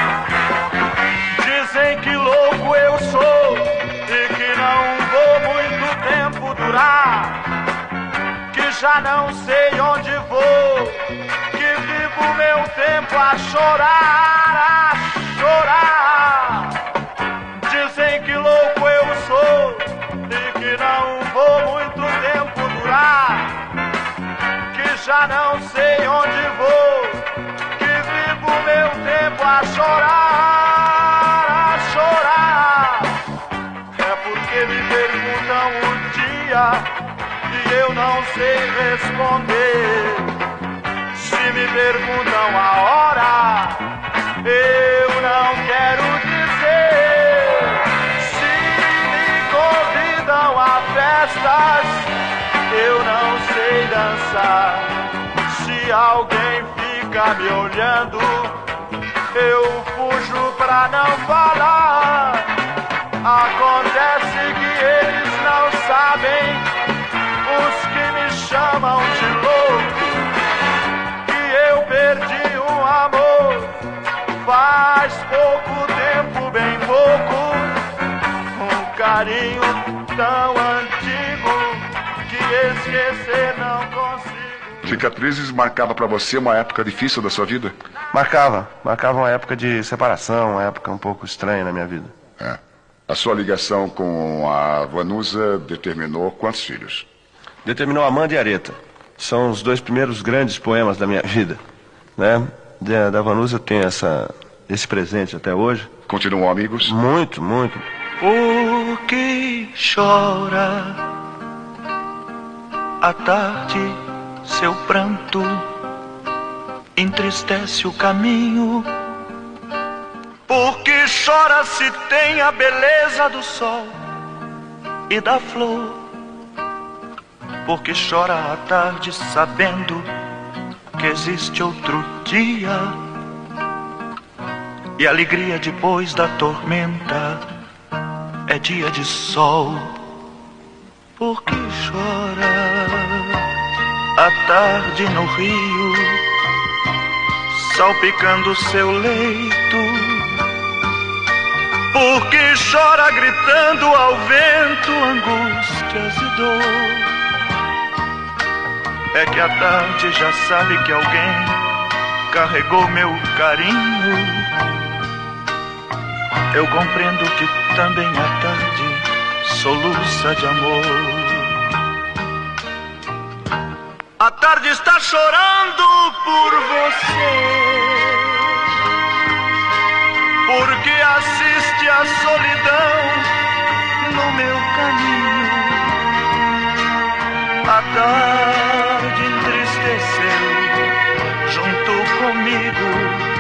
Dizem que louco eu sou e que não vou muito tempo durar, que já não sei onde vou, que vivo meu tempo a chorar, a chorar. Dizem que louco eu sou e que não vou muito tempo durar, que já não sei onde vou, que vivo meu tempo a chorar, a chorar. É porque me perguntam o dia e eu não sei responder. Se me perguntam a hora, eu não quero dizer. Se me convidam a festas, eu não sei dançar. Se alguém fica me olhando, eu fujo pra não falar. Acontece que eles não sabem, os que me chamam de louco, que eu perdi um amor faz pouco tempo, bem pouco. Um carinho tão antigo que esquecer não consigo. Cicatrizes marcava pra você uma época difícil da sua vida? Marcava, marcava uma época de separação, uma época um pouco estranha na minha vida. É. A sua ligação com a Vanusa determinou quantos filhos? Determinou Amanda e Areta. São os dois primeiros grandes poemas da minha vida, né? Da, da Vanusa eu tenho essa, esse presente até hoje. Continuam amigos? Muito, muito. O que chora à tarde, seu pranto entristece o caminho Porque chora se tem a beleza do sol e da flor. Porque chora à tarde sabendo que existe outro dia. E a alegria depois da tormenta é dia de sol. Porque chora à tarde no rio, salpicando seu leito. Porque chora gritando ao vento angústias e dor. É que a tarde já sabe que alguém carregou meu carinho. Eu compreendo que também a tarde soluça de amor. A tarde está chorando por você, porque assiste a solidão no meu caminho. A tarde entristeceu junto comigo,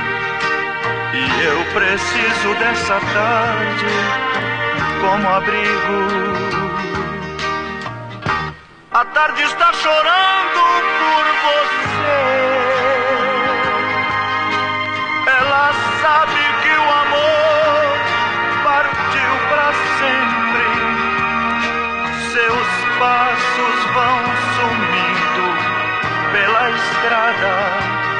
e eu preciso dessa tarde como abrigo. A tarde está chorando por você. Ela sabe que o amor partiu pra sempre. Seus passos vão sumindo pela estrada,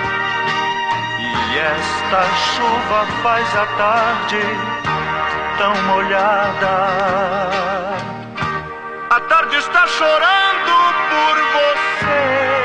e esta chuva faz a tarde tão molhada. A tarde está chorando por você,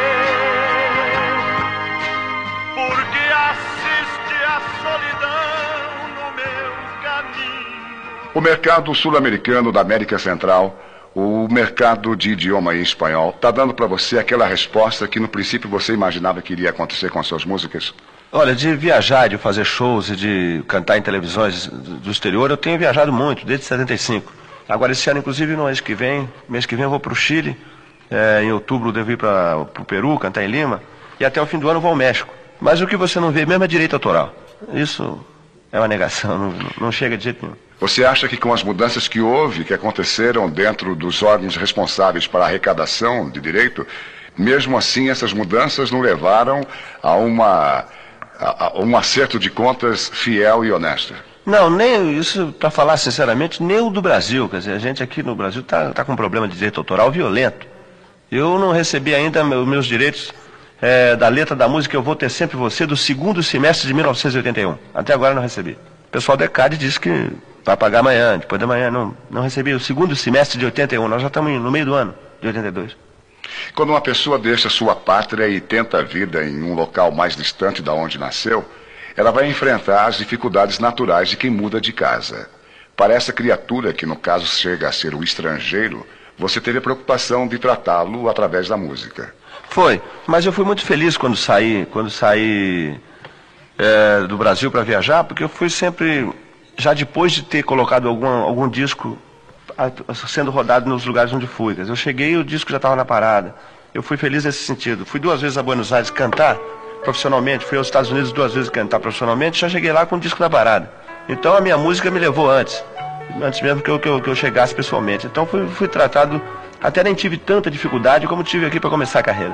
porque assiste a solidão no meu caminho. O mercado sul-americano da América Central, o mercado de idioma em espanhol, está dando para você aquela resposta que no princípio você imaginava que iria acontecer com as suas músicas? Olha, de viajar, de fazer shows e de cantar em televisões do exterior, eu tenho viajado muito, desde setenta e cinco. Agora, esse ano, inclusive, no mês que vem, mês que vem eu vou para o Chile, é, em outubro eu devo ir para o Peru, cantar em Lima, e até o fim do ano eu vou ao México. Mas o que você não vê mesmo é direito autoral. Isso é uma negação, não, não chega de jeito nenhum. Você acha que com as mudanças que houve, que aconteceram dentro dos órgãos responsáveis para a arrecadação de direito, mesmo assim essas mudanças não levaram a, uma, a, a um acerto de contas fiel e honesto? Não, nem isso, para falar sinceramente, nem o do Brasil. Quer dizer, a gente aqui no Brasil está tá com um problema de direito autoral violento. Eu não recebi ainda meus, meus direitos é, da letra da música Eu Vou Ter Sempre Você do segundo semestre de mil novecentos e oitenta e um. Até agora não recebi. O pessoal da ECAD disse que vai pagar amanhã, depois da manhã. Não, não recebi o segundo semestre de oitenta e um. Nós já estamos no meio do ano de oitenta e dois. Quando uma pessoa deixa sua pátria e tenta a vida em um local mais distante da onde nasceu, ela vai enfrentar as dificuldades naturais de quem muda de casa. Para essa criatura, que no caso chega a ser o estrangeiro, você teve a preocupação de tratá-lo através da música. Foi, mas eu fui muito feliz quando saí, quando saí é, do Brasil para viajar, porque eu fui sempre, já depois de ter colocado algum, algum disco a, sendo rodado nos lugares onde fui. Eu cheguei e o disco já estava na parada. Eu fui feliz nesse sentido. Fui duas vezes a Buenos Aires cantar profissionalmente, fui aos Estados Unidos duas vezes cantar profissionalmente, já cheguei lá com o disco na parada. Então a minha música me levou antes, antes mesmo que eu, que eu, que eu chegasse pessoalmente. Então fui, fui tratado, até nem tive tanta dificuldade como tive aqui para começar a carreira.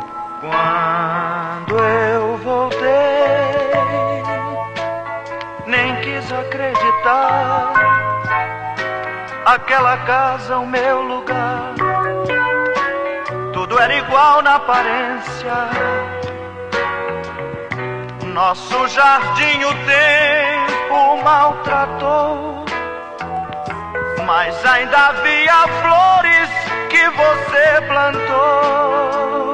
Quando eu voltei, nem quis acreditar, aquela casa, o meu lugar, tudo era igual na aparência. Nosso jardim o tempo maltratou, mas ainda havia flores que você plantou.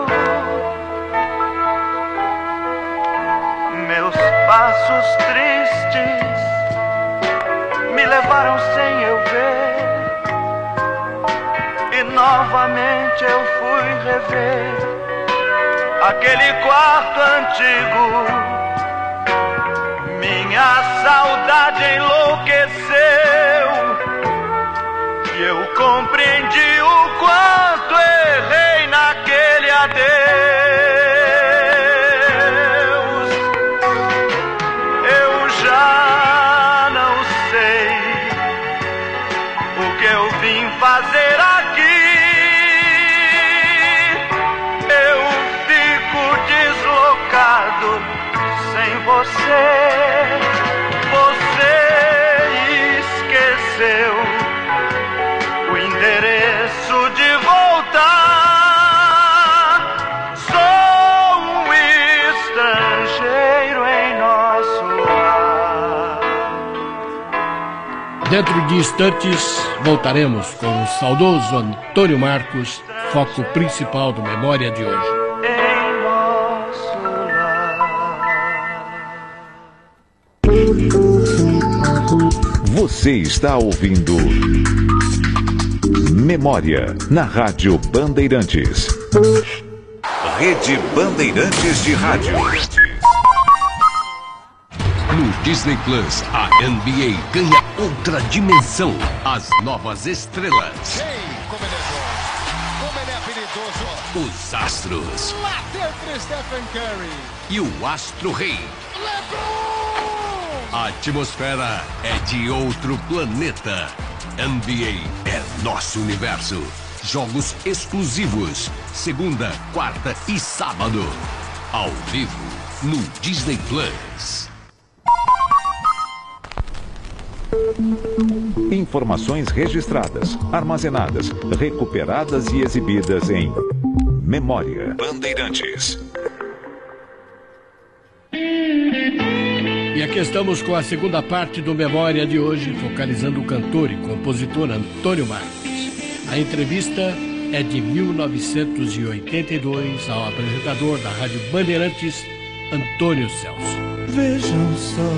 Meus passos tristes me levaram sem eu ver, e novamente eu fui rever aquele quarto antigo. Minha saudade enlouqueceu e eu compreendi o quanto errei naquele adeus. Eu já não você, você esqueceu o endereço de voltar. Sou um estrangeiro em nosso lar. Dentro de instantes, voltaremos com o saudoso Antônio Marcos, foco principal do Memória de hoje. Em nosso lar. Você está ouvindo Memória na Rádio Bandeirantes. Rede Bandeirantes de Rádio. No Disney Plus, a N B A ganha outra dimensão. As novas estrelas. Os astros. Lá dentro, Stephen Curry. E o Astro Rei. A atmosfera é de outro planeta. N B A é nosso universo. Jogos exclusivos. Segunda, quarta e sábado. Ao vivo no Disney Plus. Informações registradas, armazenadas, recuperadas e exibidas em Memória Bandeirantes. E aqui estamos com a segunda parte do Memória de hoje, focalizando o cantor e compositor Antônio Marcos. A entrevista é de mil novecentos e oitenta e dois ao apresentador da Rádio Bandeirantes, Antônio Celso. Vejam só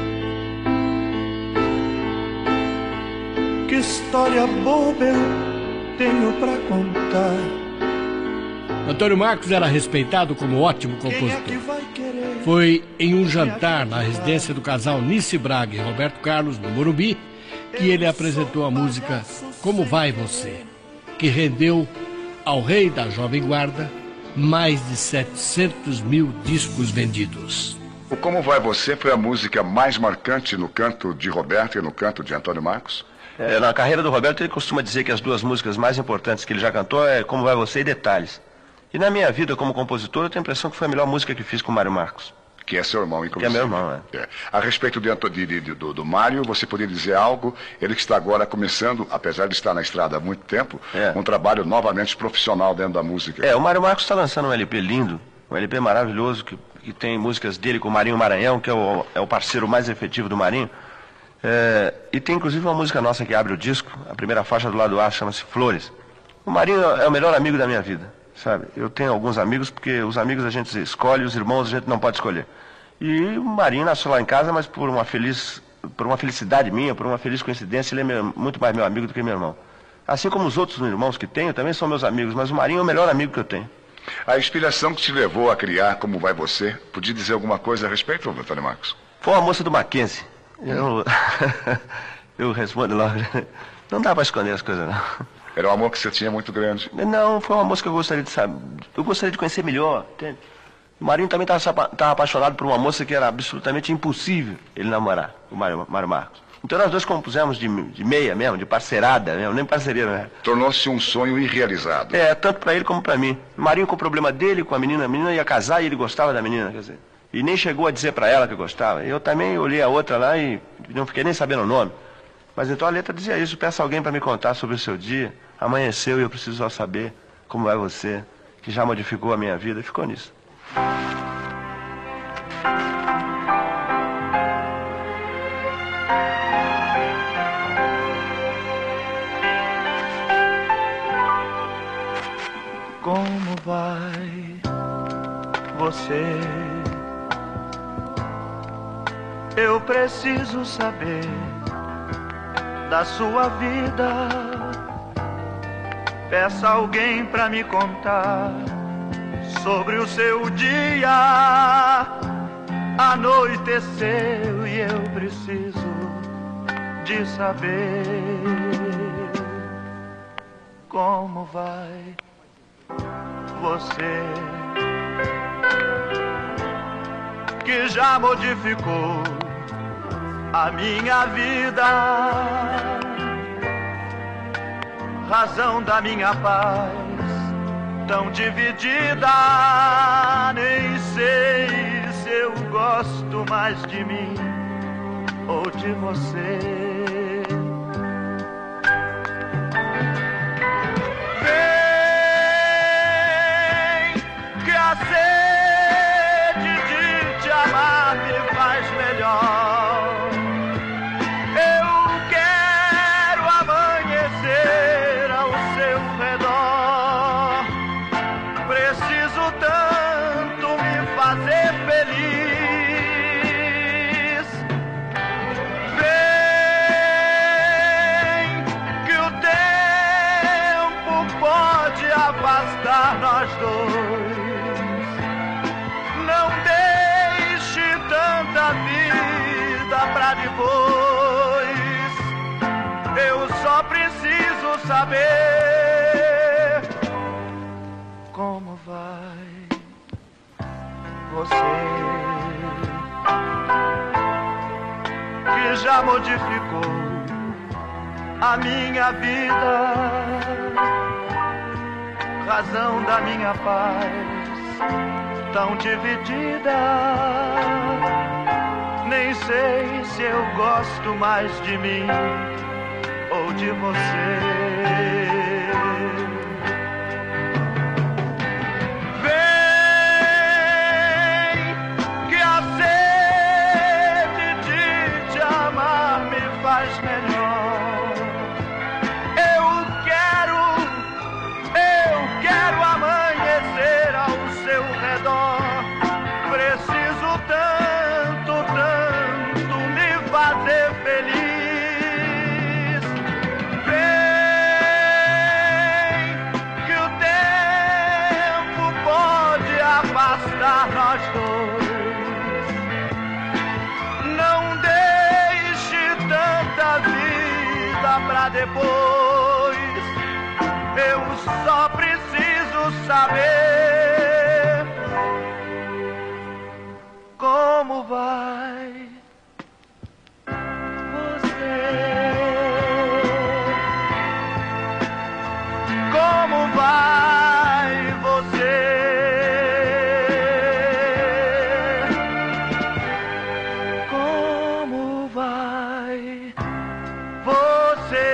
que história boba eu tenho pra contar. Antônio Marcos era respeitado como ótimo compositor. Foi em um jantar na residência do casal Nice Braga e Roberto Carlos, no Morumbi, que ele apresentou a música Como Vai Você, que rendeu ao rei da Jovem Guarda mais de setecentos mil discos vendidos. O Como Vai Você foi a música mais marcante no canto de Roberto e no canto de Antônio Marcos? É, na carreira do Roberto, ele costuma dizer que as duas músicas mais importantes que ele já cantou é Como Vai Você e Detalhes. E na minha vida como compositor, eu tenho a impressão que foi a melhor música que fiz com o Mário Marcos. Que é seu irmão, inclusive. Que é meu irmão, é. é. A respeito de, de, de, do, do Mário, você poderia dizer algo? Ele que está agora começando, apesar de estar na estrada há muito tempo, é. um trabalho novamente profissional dentro da música. É, o Mário Marcos está lançando um L P lindo, um L P maravilhoso, que, que tem músicas dele com o Marinho Maranhão, que é o, é o parceiro mais efetivo do Marinho. É, e tem inclusive uma música nossa que abre o disco, a primeira faixa do lado A chama-se Flores. O Marinho é o melhor amigo da minha vida, sabe? Eu tenho alguns amigos, porque os amigos a gente escolhe, os irmãos a gente não pode escolher. E o Marinho nasceu lá em casa, mas por uma feliz, por uma felicidade minha, por uma feliz coincidência, ele é meu, muito mais meu amigo do que meu irmão. Assim como os outros irmãos que tenho, também são meus amigos, mas o Marinho é o melhor amigo que eu tenho. A inspiração que te levou a criar Como Vai Você, podia dizer alguma coisa a respeito, Antônio Marcos? Foi uma moça do Mackenzie. Eu, eu respondo logo. Não dá para esconder as coisas, não. Era um amor que você tinha muito grande? Não, foi uma moça que eu gostaria de saber. Eu gostaria de conhecer melhor, entende? O Marinho também estava apaixonado por uma moça que era absolutamente impossível ele namorar, o Mário, Mário Marcos. Então nós dois compusemos de, de meia mesmo, de parceirada mesmo, nem parceria mesmo. Tornou-se um sonho irrealizado. É, tanto para ele como para mim. O Marinho com o problema dele, com a menina, a menina ia casar e ele gostava da menina, quer dizer. E nem chegou a dizer para ela que gostava. Eu também olhei a outra lá e não fiquei nem sabendo o nome. Mas então a letra dizia isso: peça alguém para me contar sobre o seu dia. Amanheceu e eu preciso só saber como vai você, que já modificou a minha vida. E ficou nisso. Como vai você? Eu preciso saber da sua vida. Peça alguém pra me contar sobre o seu dia. Anoiteceu e eu preciso de saber como vai você, que já modificou a minha vida, razão da minha paz tão dividida. Nem sei se eu gosto gosto mais de mim ou de você. Vem, que a sede de te amar me faz melhor. Eu quero amanhecer ao seu redor. Preciso tanto me fazer feliz. Vem, que o tempo pode afastar nós dois. Não deixe tanta vida pra depois. Eu só preciso saber como vai você, que já modificou a minha vida, razão da minha paz tão dividida. Nem sei se eu gosto mais de mim ou de você. Vem, que a sede de te amar me faz melhor. Eu quero, eu quero amanhecer ao seu redor. Preciso tanto, tanto me fazer feliz. Vem, que o tempo pode afastar nós dois. Não deixe tanta vida pra depois. Eu só preciso saber como vai você, como vai você, como vai você.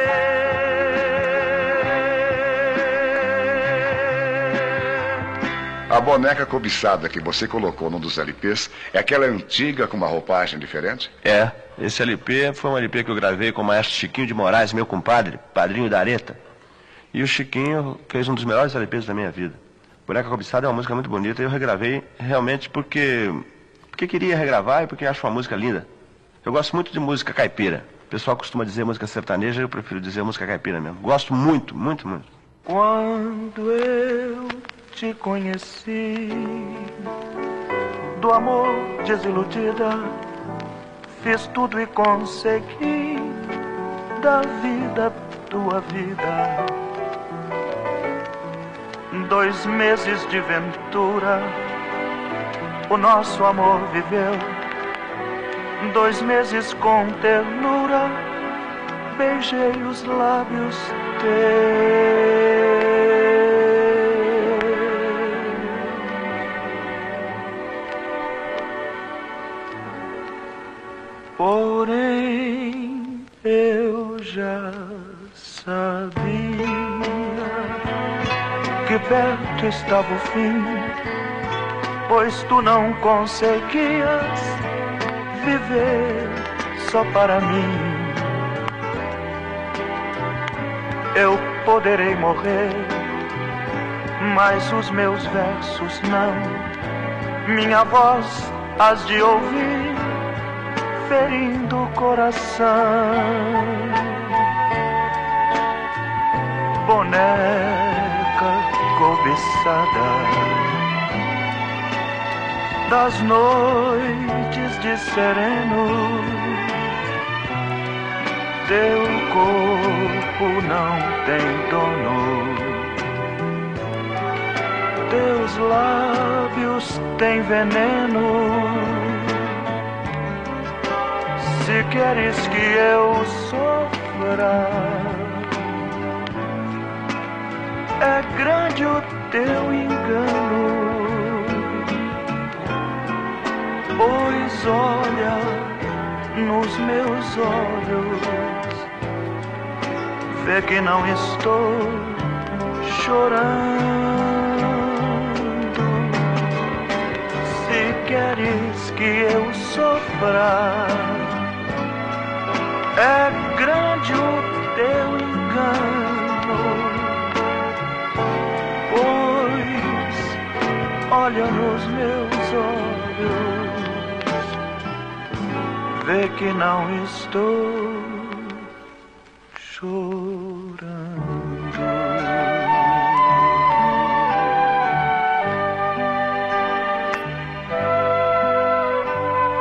A boneca cobiçada que você colocou num dos L Ps é aquela antiga com uma roupagem diferente? É, esse L P foi um L P que eu gravei com o maestro Chiquinho de Moraes, meu compadre, padrinho da Areta. E o Chiquinho fez um dos melhores L Ps da minha vida. Boneca Cobiçada é uma música muito bonita e eu regravei realmente porque, porque queria regravar e porque acho uma música linda. Eu gosto muito de música caipira. O pessoal costuma dizer música sertaneja, eu prefiro dizer música caipira mesmo. Gosto muito, muito, muito. Quando eu te conheci, do amor desiludida, fiz tudo e consegui da vida, tua vida. Dois meses de ventura, o nosso amor viveu. Dois meses com ternura, beijei os lábios teus. Porém, eu já sabia que perto estava o fim, pois tu não conseguias viver só para mim. Eu poderei morrer, mas os meus versos não. Minha voz has de ouvir, ferindo o coração. Boneca cobiçada das noites de sereno, teu corpo não tem dono, teus lábios têm veneno. Se queres que eu sofra, é grande o teu engano, pois Mas olha nos meus olhos, vê que não estou chorando. Se queres que eu sofra, é grande o teu engano, pois olha nos meus olhos, vê que não estou chorando.